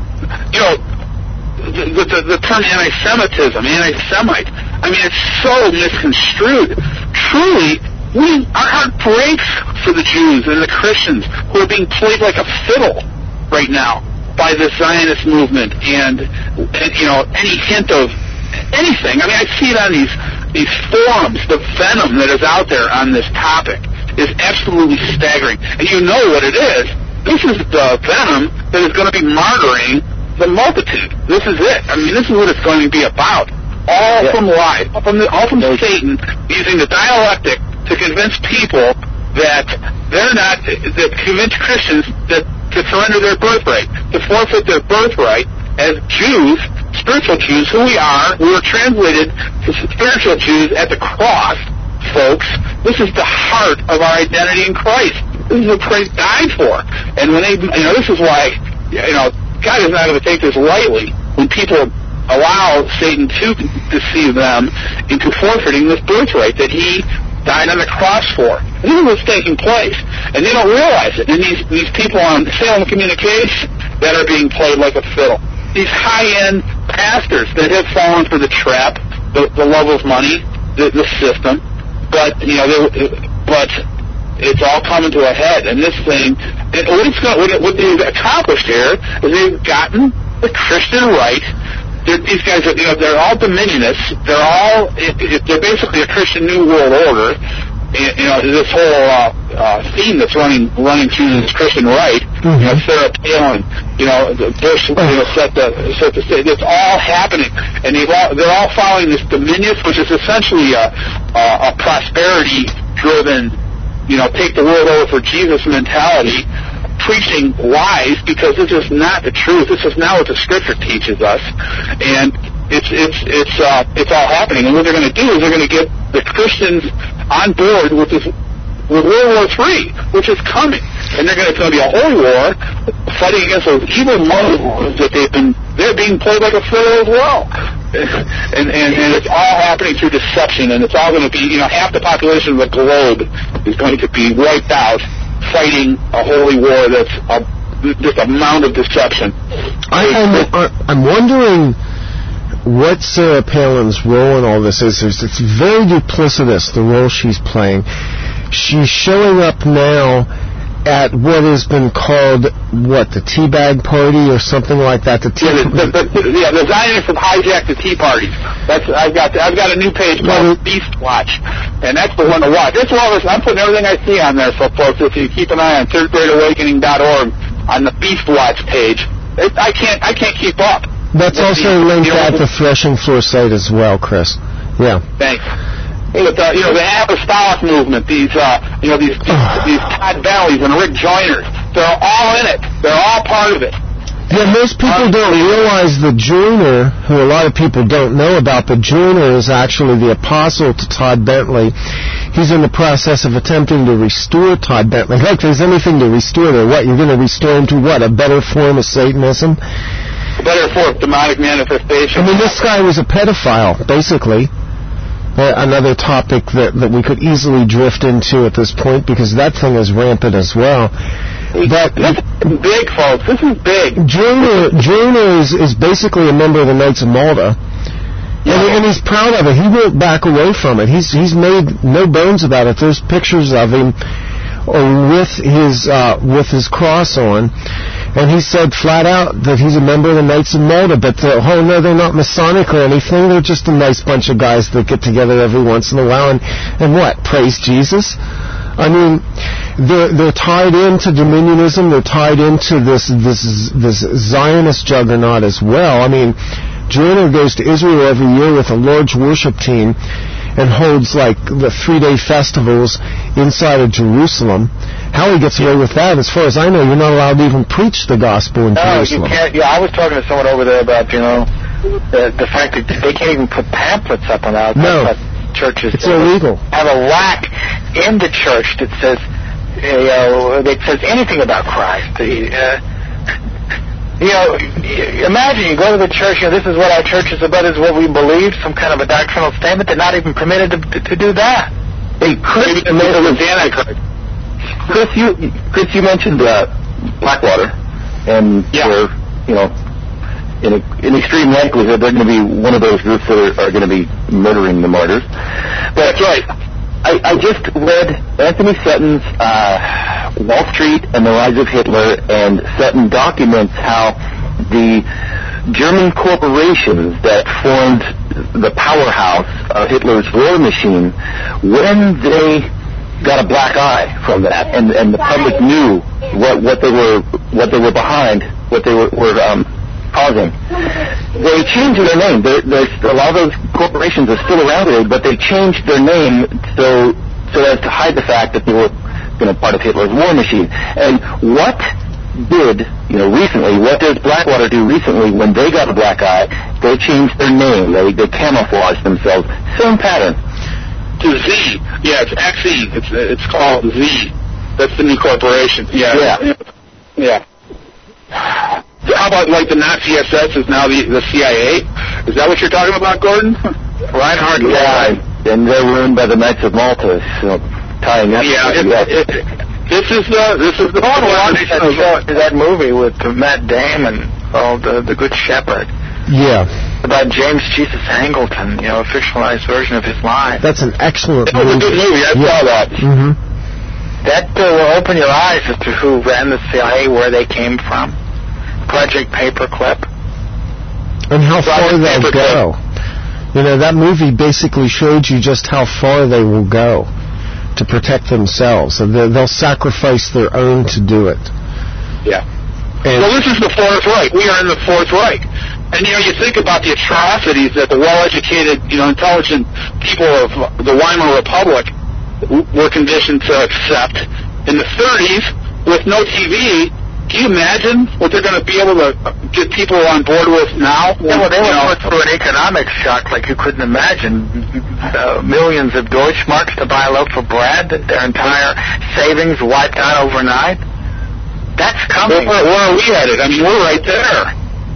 term anti-Semitism, anti-Semite, I mean, it's so misconstrued. Truly, our heart breaks for the Jews and the Christians who are being played like a fiddle right now by the Zionist movement and you know, any hint of anything. I mean, I see it on these forums. The venom that is out there on this topic is absolutely staggering. And you know what it is. This is the venom that is going to be martyring the multitude. This is it. I mean, this is what it's going to be about. All from lies, all from Satan using the dialectic to convince people that they're not, that convince Christians that to surrender their birthright, to forfeit their birthright as Jews, spiritual Jews, who we are. We were translated to spiritual Jews at the cross, folks. This is the heart of our identity in Christ. This is what Christ died for. And when they, you know, this is why, you know, God is not going to take this lightly when people allow Satan to deceive them into forfeiting this birthright that he died on the cross for. This is what's taking place. And they don't realize it. And these people on Salem Communication that are being played like a fiddle. These high-end pastors that have fallen for the trap, the love of money, the system. But, you know, but it's all coming to a head. And this thing, what they've accomplished here is they've gotten the Christian right. These guys are, you know, they're all dominionists. They're basically a Christian New World Order. You know, this whole theme that's running through this Christian right. You know, Sarah Palin, you know, Bush, you know, set the stage. It's all happening, and they're all following this dominionist, which is essentially a prosperity-driven, you know, take the world over for Jesus mentality. Preaching lies because this is not the truth. This is not what the Scripture teaches us, and it's all happening. And what they're going to do is they're going to get the Christians on board with World War III, which is coming, and it's going to be a holy war fighting against those evil Muslims that they're being played like a fiddle as well. And it's all happening through deception, and it's all going to be, you know, half the population of the globe is going to be wiped out fighting a holy war that's just a mound of deception. I'm wondering what Sarah Palin's role in all this is. It's very duplicitous, the role she's playing. She's showing up now at what has been called, the Teabag Party or something like that. The Zionists have hijacked the Tea Parties. I've got a new page called Beast Watch, and that's the one to watch. I'm putting everything I see on there, so folks, if you keep an eye on thirdgradeawakening.org on the Beast Watch page, I can't keep up. That's also linked at the Threshing Floor site as well, Chris. Yeah. Thanks. But the apostolic movement, these Todd Valleys and Rick Joyners, they're all in it. They're all part of it. Yeah, most people don't realize the Joyner, who a lot of people don't know about, but Joyner is actually the apostle to Todd Bentley. He's in the process of attempting to restore Todd Bentley. Like there's anything to restore there. What, you're going to restore him to what? A better form of Satanism? A better form of demonic manifestation. I mean, this guy was a pedophile, basically. another topic that we could easily drift into at this point, because that thing is rampant as well. But this is big, folks. This is big. Joyner is basically a member of the Knights of Malta. And he's proud of it. He won't back away from it. He's made no bones about it. There's pictures of him with his cross on, and he said flat out that he's a member of the Knights of Malta. But no, they're not Masonic or anything. They're just a nice bunch of guys that get together every once in a while and what? Praise Jesus. I mean, they're tied into dominionism. They're tied into this Zionist juggernaut as well. I mean, Joyner goes to Israel every year with a large worship team and holds like the 3-day festivals inside of Jerusalem. How he gets away with that, as far as I know, you're not allowed to even preach the gospel in Jerusalem. No, you can't. Yeah, I was talking to someone over there about, the fact that they can't even put pamphlets up on outside. No. Churches. It's illegal. Have a rack in the church that says, anything about Christ. Imagine you go to the church, this is what our church is about, is what we believe, some kind of a doctrinal statement. They're not even permitted to do that. Hey, Chris, you mentioned Blackwater, and they're, in extreme likelihood, they're going to be one of those groups that are going to be murdering the martyrs. But, that's right. I just read Anthony Sutton's Wall Street and the Rise of Hitler, and Sutton documents how the German corporations that formed the powerhouse of Hitler's war machine, when they got a black eye from that, and the public knew what they were behind, what they were causing, they changed their name. A lot of those corporations are still around today, but they changed their name so as to hide the fact that they were part of Hitler's war machine. And what does Blackwater do recently when they got a black eye? They changed their name. They camouflaged themselves. Same pattern. To Z. Yeah, it's XE. It's called Z. That's the new corporation. Yeah. How about like the Nazi SS is now the CIA? Is that what you're talking about, Gordon? Reinhard. Yeah, and they're ruined by the Knights of Malta, tying up. Yeah, this is the that movie with Matt Damon called The Good Shepherd. Yeah. About James Jesus Angleton, a fictionalized version of his life. That's an excellent movie. That was a good movie. I saw that. Mm-hmm. That will open your eyes as to who ran the CIA, where they came from. Project Paperclip. And how far they'll go. That movie basically showed you just how far they will go to protect themselves. They'll sacrifice their own to do it. Yeah. Well, this is the Fourth Reich. We are in the Fourth Reich. And, you think about the atrocities that the well-educated, intelligent people of the Weimar Republic were conditioned to accept in the 30s with no TV. Can you imagine what they're going to be able to get people on board with now? They were put through an economic shock like you couldn't imagine. Millions of Deutschmarks to buy a loaf of bread, their entire savings wiped out overnight. That's coming. Where are we headed? I mean, we're right there.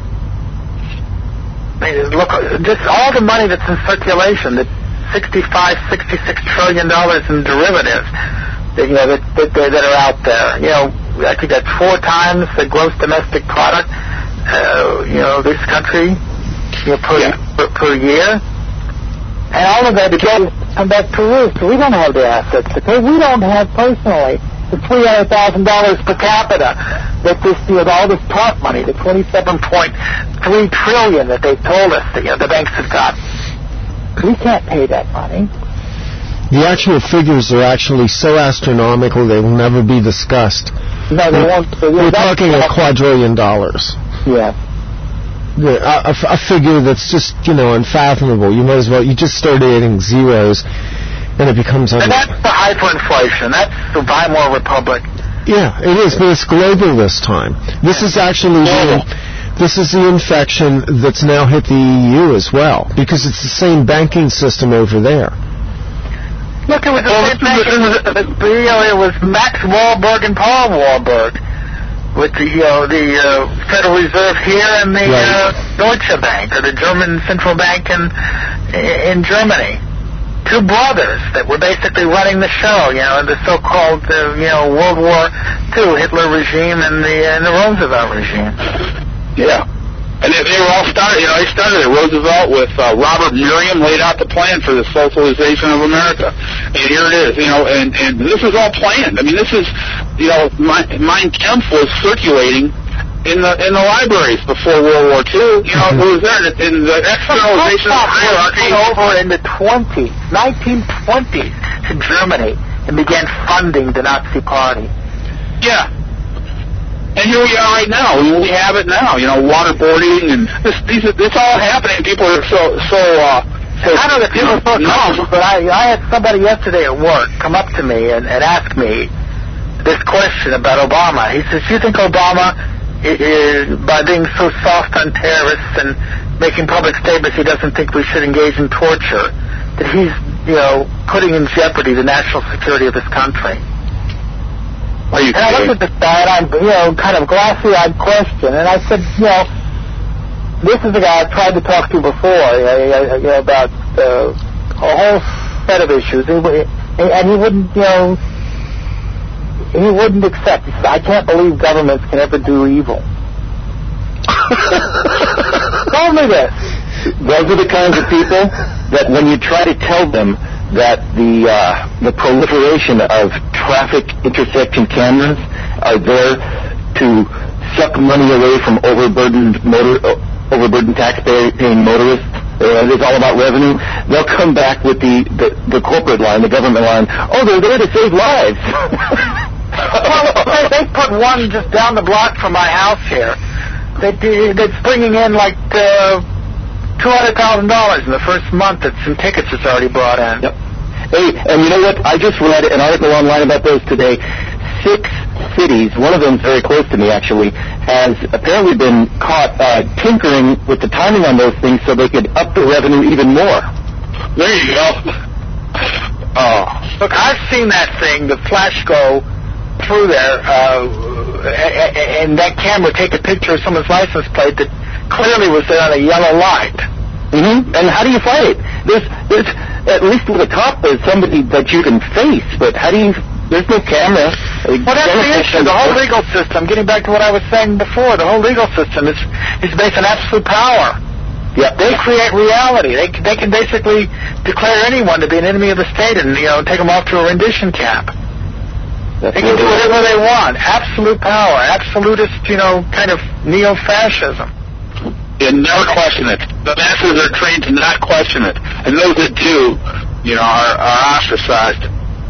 Look, just all the money that's in circulation, the $66 trillion in derivatives that are out there. I think that's 4 times the gross domestic product. This country, per year, and all of that come back to roost. We don't have the assets to pay. We don't have personally the $300,000 per capita that all this TARP money, the $27.3 trillion that they've told us the banks have got. We can't pay that money. The actual figures are actually so astronomical they will never be discussed. No, they won't. We're talking $2 quadrillion. Yeah. A figure that's just, unfathomable. You just start adding zeros, and it becomes... And that's the hyperinflation. That's the Weimar Republic. Yeah, it is, but it's global this time. This is actually... This is the infection that's now hit the EU as well, because it's the same banking system over there. Look, it was it was Max Wahlberg and Paul Wahlberg with the Federal Reserve here and the Deutsche Bank, or the German central bank in Germany. two brothers that were basically running the show, the so-called, World War II Hitler regime and the Roosevelt regime. Yeah. And they were all started, they started at Roosevelt with Robert Merriam laid out the plan for the socialization of America. And here it is, and this is all planned. I mean, this is, Mein Kampf was circulating in the libraries before World War II. It was there in the externalization of hierarchy. Over in the 1920s to Germany and began funding the Nazi Party. Yeah. And here we are right now. We have it now. Waterboarding and this all happening. People are so. I know that people are so calm, but I had somebody yesterday at work come up to me and ask me this question about Obama. He says, "You think Obama, by being so soft on terrorists and making public statements, he doesn't think we should engage in torture, that he's, putting in jeopardy the national security of this country?" And I looked at this guy, and I'm, kind of glassy-eyed question, and I said, this is the guy I've tried to talk to before, about a whole set of issues, and he wouldn't, he wouldn't accept. He said, "I can't believe governments can ever do evil." Told me this. Those are the kinds of people that when you try to tell them that the proliferation of traffic intersection cameras are there to suck money away from overburdened taxpayer-paying motorists, it's all about revenue, they'll come back with the corporate line, the government line, "Oh, they're there to save lives." Well, they put one just down the block from my house here that's bringing in like $200,000 in the first month that some tickets it's already brought in. Yep. Hey, and you know what? I just read an article online about those today. 6 cities, one of them is very close to me actually, has apparently been caught tinkering with the timing on those things so they could up the revenue even more. There you go. Oh, look, I've seen that thing, the flash go through there, and that camera take a picture of someone's license plate that clearly was there on a yellow light. Mm-hmm. And how do you fight it? There's at least with the cop, there's somebody that you can face, but how do you? There's no camera. Well, that's the issue. The whole legal system. Getting back to what I was saying before, the whole legal system is based on absolute power. Yeah, they create reality. They can basically declare anyone to be an enemy of the state and take them off to a rendition camp. They can do whatever they want. Absolute power, absolutist, kind of neo-fascism. And never question it. The masses are trained to not question it, and those that do, are ostracized.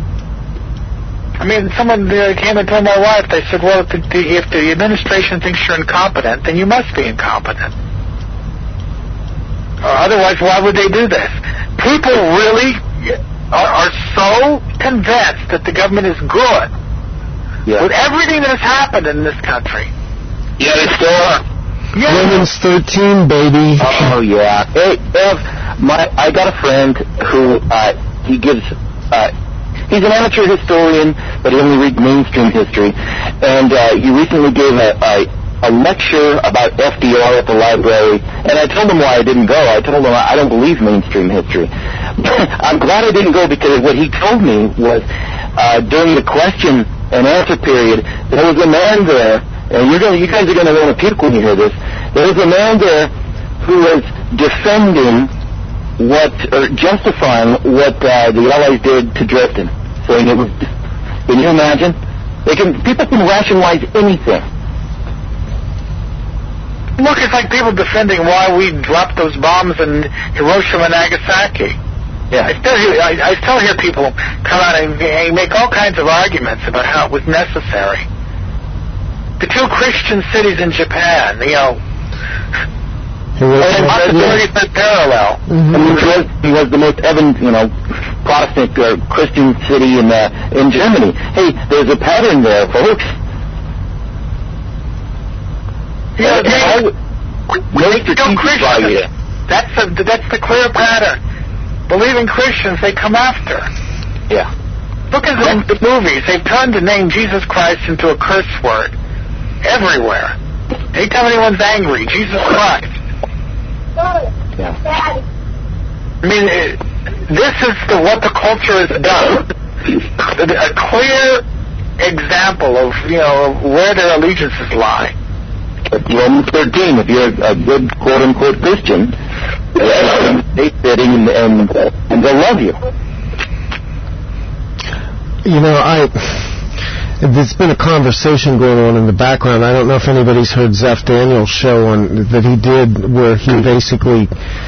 I mean, someone came and told my wife. They said, "Well, if the administration thinks you're incompetent, then you must be incompetent. Otherwise, why would they do this?" People really are so convinced that the government is good with everything that has happened in this country. Yeah, they still are. Yeah. Romans 13, baby. Oh, yeah. Hey, Ev, I got a friend who he gives... he's an amateur historian, but he only reads mainstream history. And he recently gave a lecture about FDR at the library. And I told him why I didn't go. I told him I don't believe mainstream history. I'm glad I didn't go because what he told me was during the question and answer period, there was a man there, and you guys are going to want to puke when you hear this. There was a man there who was defending justifying what the Allies did to Dresden, saying it was. Can you imagine? People can rationalize anything. Look, it's like people defending why we dropped those bombs in Hiroshima and Nagasaki. Yeah. I still hear people come out and make all kinds of arguments about how it was necessary. The 2 Christian cities in Japan, possibilities that parallel. Mm-hmm. And he was the most Protestant or Christian city in Germany. Hey, there's a pattern there, folks. Christians. That's the clear pattern. Believing Christians, they come after. Yeah. Look at the movies. They've turned the name Jesus Christ into a curse word everywhere. Anytime anyone's angry, Jesus Christ. Yeah. I mean, this is what the culture has done. A clear example of, where their allegiances lie. Romans 13, if you're a good quote-unquote Christian, they're sitting and they'll love you. There's been a conversation going on in the background. I don't know if anybody's heard Zeph Daniels' show that he did, where he basically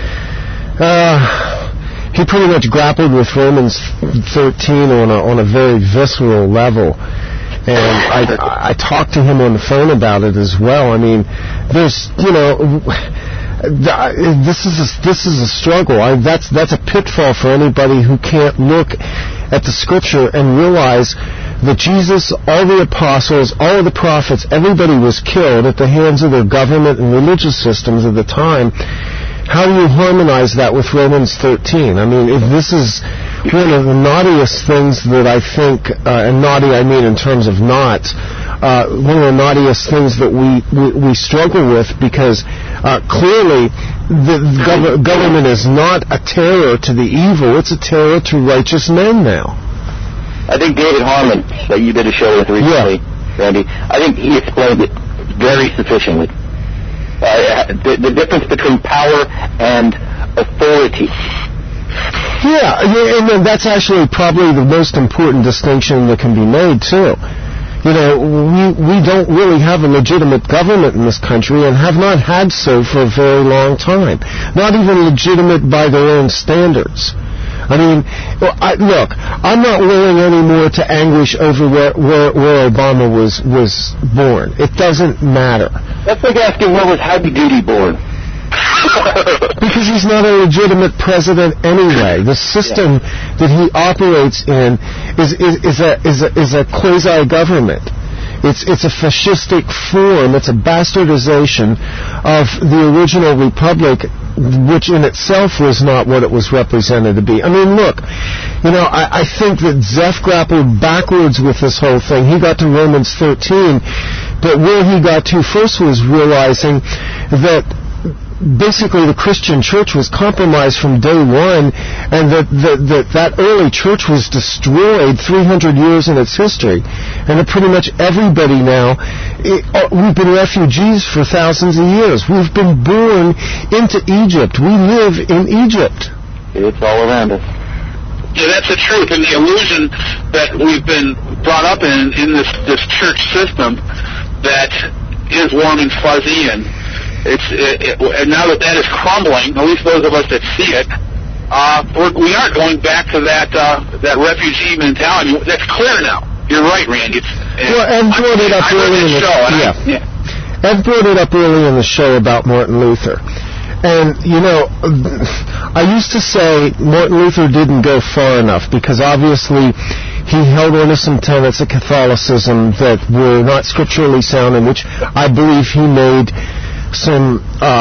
he pretty much grappled with Romans 13 on a very visceral level. And I talked to him on the phone about it as well. I mean, there's, this is a struggle. That's a pitfall for anybody who can't look at the Scripture and realize that Jesus, all the apostles, all of the prophets, everybody was killed at the hands of their government and religious systems of the time. How do you harmonize that with Romans 13? I mean, if this is one of the naughtiest things that I think, and naughty I mean in terms of knots, one of the naughtiest things that we struggle with, because clearly the government is not a terror to the evil, it's a terror to righteous men now. I think David Harmon, that you did a show with recently, Randy, I think he explained it very sufficiently. The difference between power and authority. Yeah, and that's actually probably the most important distinction that can be made, too. We don't really have a legitimate government in this country and have not had so for a very long time. Not even legitimate by their own standards. I mean, look, I'm not willing anymore to anguish over where Obama was born. It doesn't matter. That's like asking where was Happy Duty born. Because he's not a legitimate president anyway. The system that he operates in is a quasi-government. It's a fascistic form. It's a bastardization of the original republic, which in itself was not what it was represented to be. I mean, look, I think that Zeph grappled backwards with this whole thing. He got to Romans 13, but where he got to first was realizing that basically the Christian church was compromised from day one, and that early church was destroyed 300 years in its history, and that pretty much everybody now, we've been refugees for thousands of years. We've been born into Egypt. We live in Egypt. It's all around us. Yeah, that's the truth, and the illusion that we've been brought up in this church system that is warm and fuzzy, and and now that is crumbling, at least those of us that see it, we aren't going back to that refugee mentality. That's clear now. You're right, Randy. Ed brought it up early in the show. Ed brought it up early in the show about Martin Luther. And, I used to say Martin Luther didn't go far enough, because obviously he held on to some tenets of Catholicism that were not scripturally sound, in which I believe he made some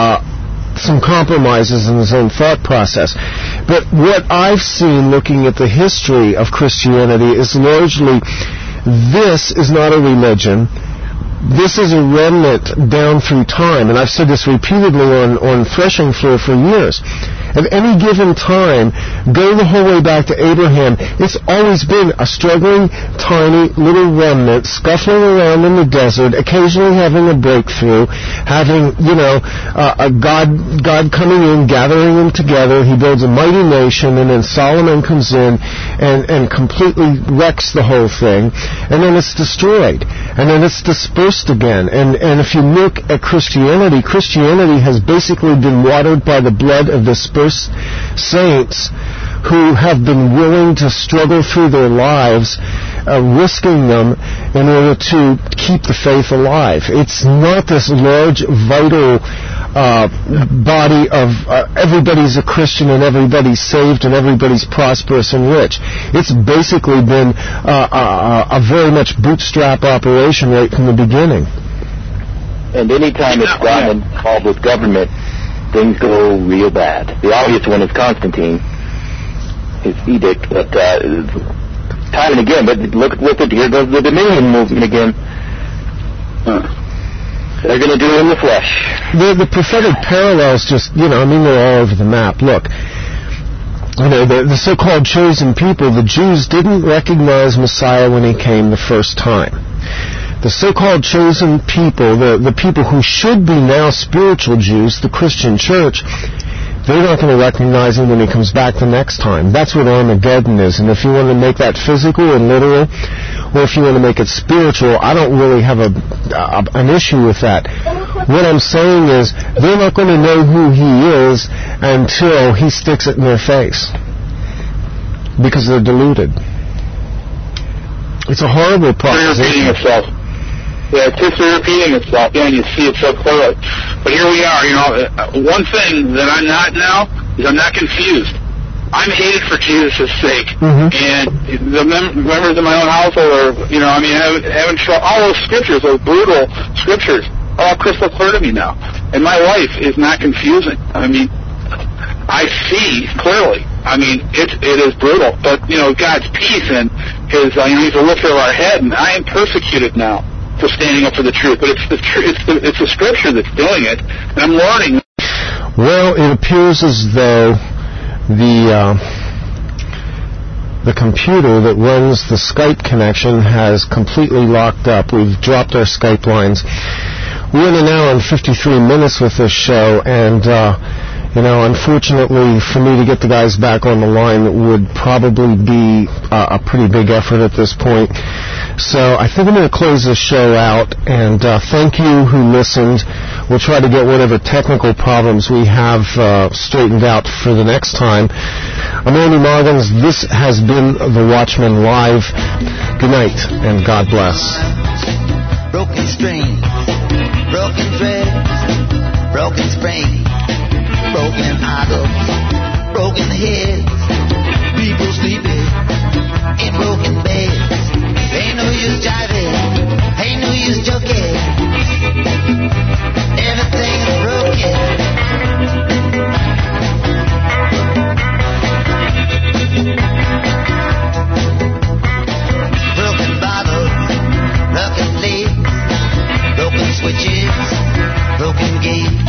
compromises in his own thought process. But what I've seen looking at the history of Christianity is largely, this is not a religion. This is a remnant down through time, and I've said this repeatedly on Threshing Floor for years. At any given time, go the whole way back to Abraham, it's always been a struggling, tiny, little remnant scuffling around in the desert, occasionally having a breakthrough, having, a God coming in, gathering them together. He builds a mighty nation, and then Solomon comes in and completely wrecks the whole thing, and then it's destroyed, and then it's dispersed again. And if you look at Christianity has basically been watered by the blood of dispersed saints who have been willing to struggle through their lives, risking them in order to keep the faith alive. It's not this large, vital body of everybody's a Christian and everybody's saved and everybody's prosperous and rich. It's basically been a very much bootstrap operation right from the beginning. And any time it's gotten involved with government, things go real bad. The obvious one is Constantine, his edict, but time and again, but look at here goes the Dominion movement again. They're going to do it in the flesh. The prophetic parallels just, they're all over the map. Look, the so-called chosen people, the Jews didn't recognize Messiah when he came the first time. The so-called chosen people, the people who should be now spiritual Jews, the Christian church, they're not going to recognize him when he comes back the next time. That's what Armageddon is. And if you want to make that physical and literal, or if you want to make it spiritual, I don't really have an issue with that. What I'm saying is they're not going to know who he is until he sticks it in their face, because they're deluded. It's a horrible proposition. Yeah, it's history repeating itself. Yeah, and you see it so clearly. But here we are. One thing that I'm not now is I'm not confused. I'm hated for Jesus' sake. Mm-hmm. And the members of my own household are, having all those scriptures, those brutal scriptures, are all crystal clear to me now. And my life is not confusing. I mean, I see clearly. I mean, it is brutal. But, God's peace and His, He's a lifter of our head, and I am persecuted now for standing up for the truth. But it's the Scripture that's doing it, and I'm learning. Well, it appears as though the computer that runs the Skype connection has completely locked up. We've dropped our Skype lines. We're in an hour and 53 minutes with this show, and unfortunately, for me to get the guys back on the line, it would probably be a pretty big effort at this point. So I think I'm going to close this show out, and thank you who listened. We'll try to get whatever technical problems we have straightened out for the next time. I'm Andy Moggins. This has been The Watchman Live. Good night, and God bless. Broken strings, broken threads, broken springs, broken idols, broken heads, people sleeping in broken beds. Ain't no use jiving, ain't no use joking. Everything is broken. Broken bottles, broken lids, broken switches, broken gates.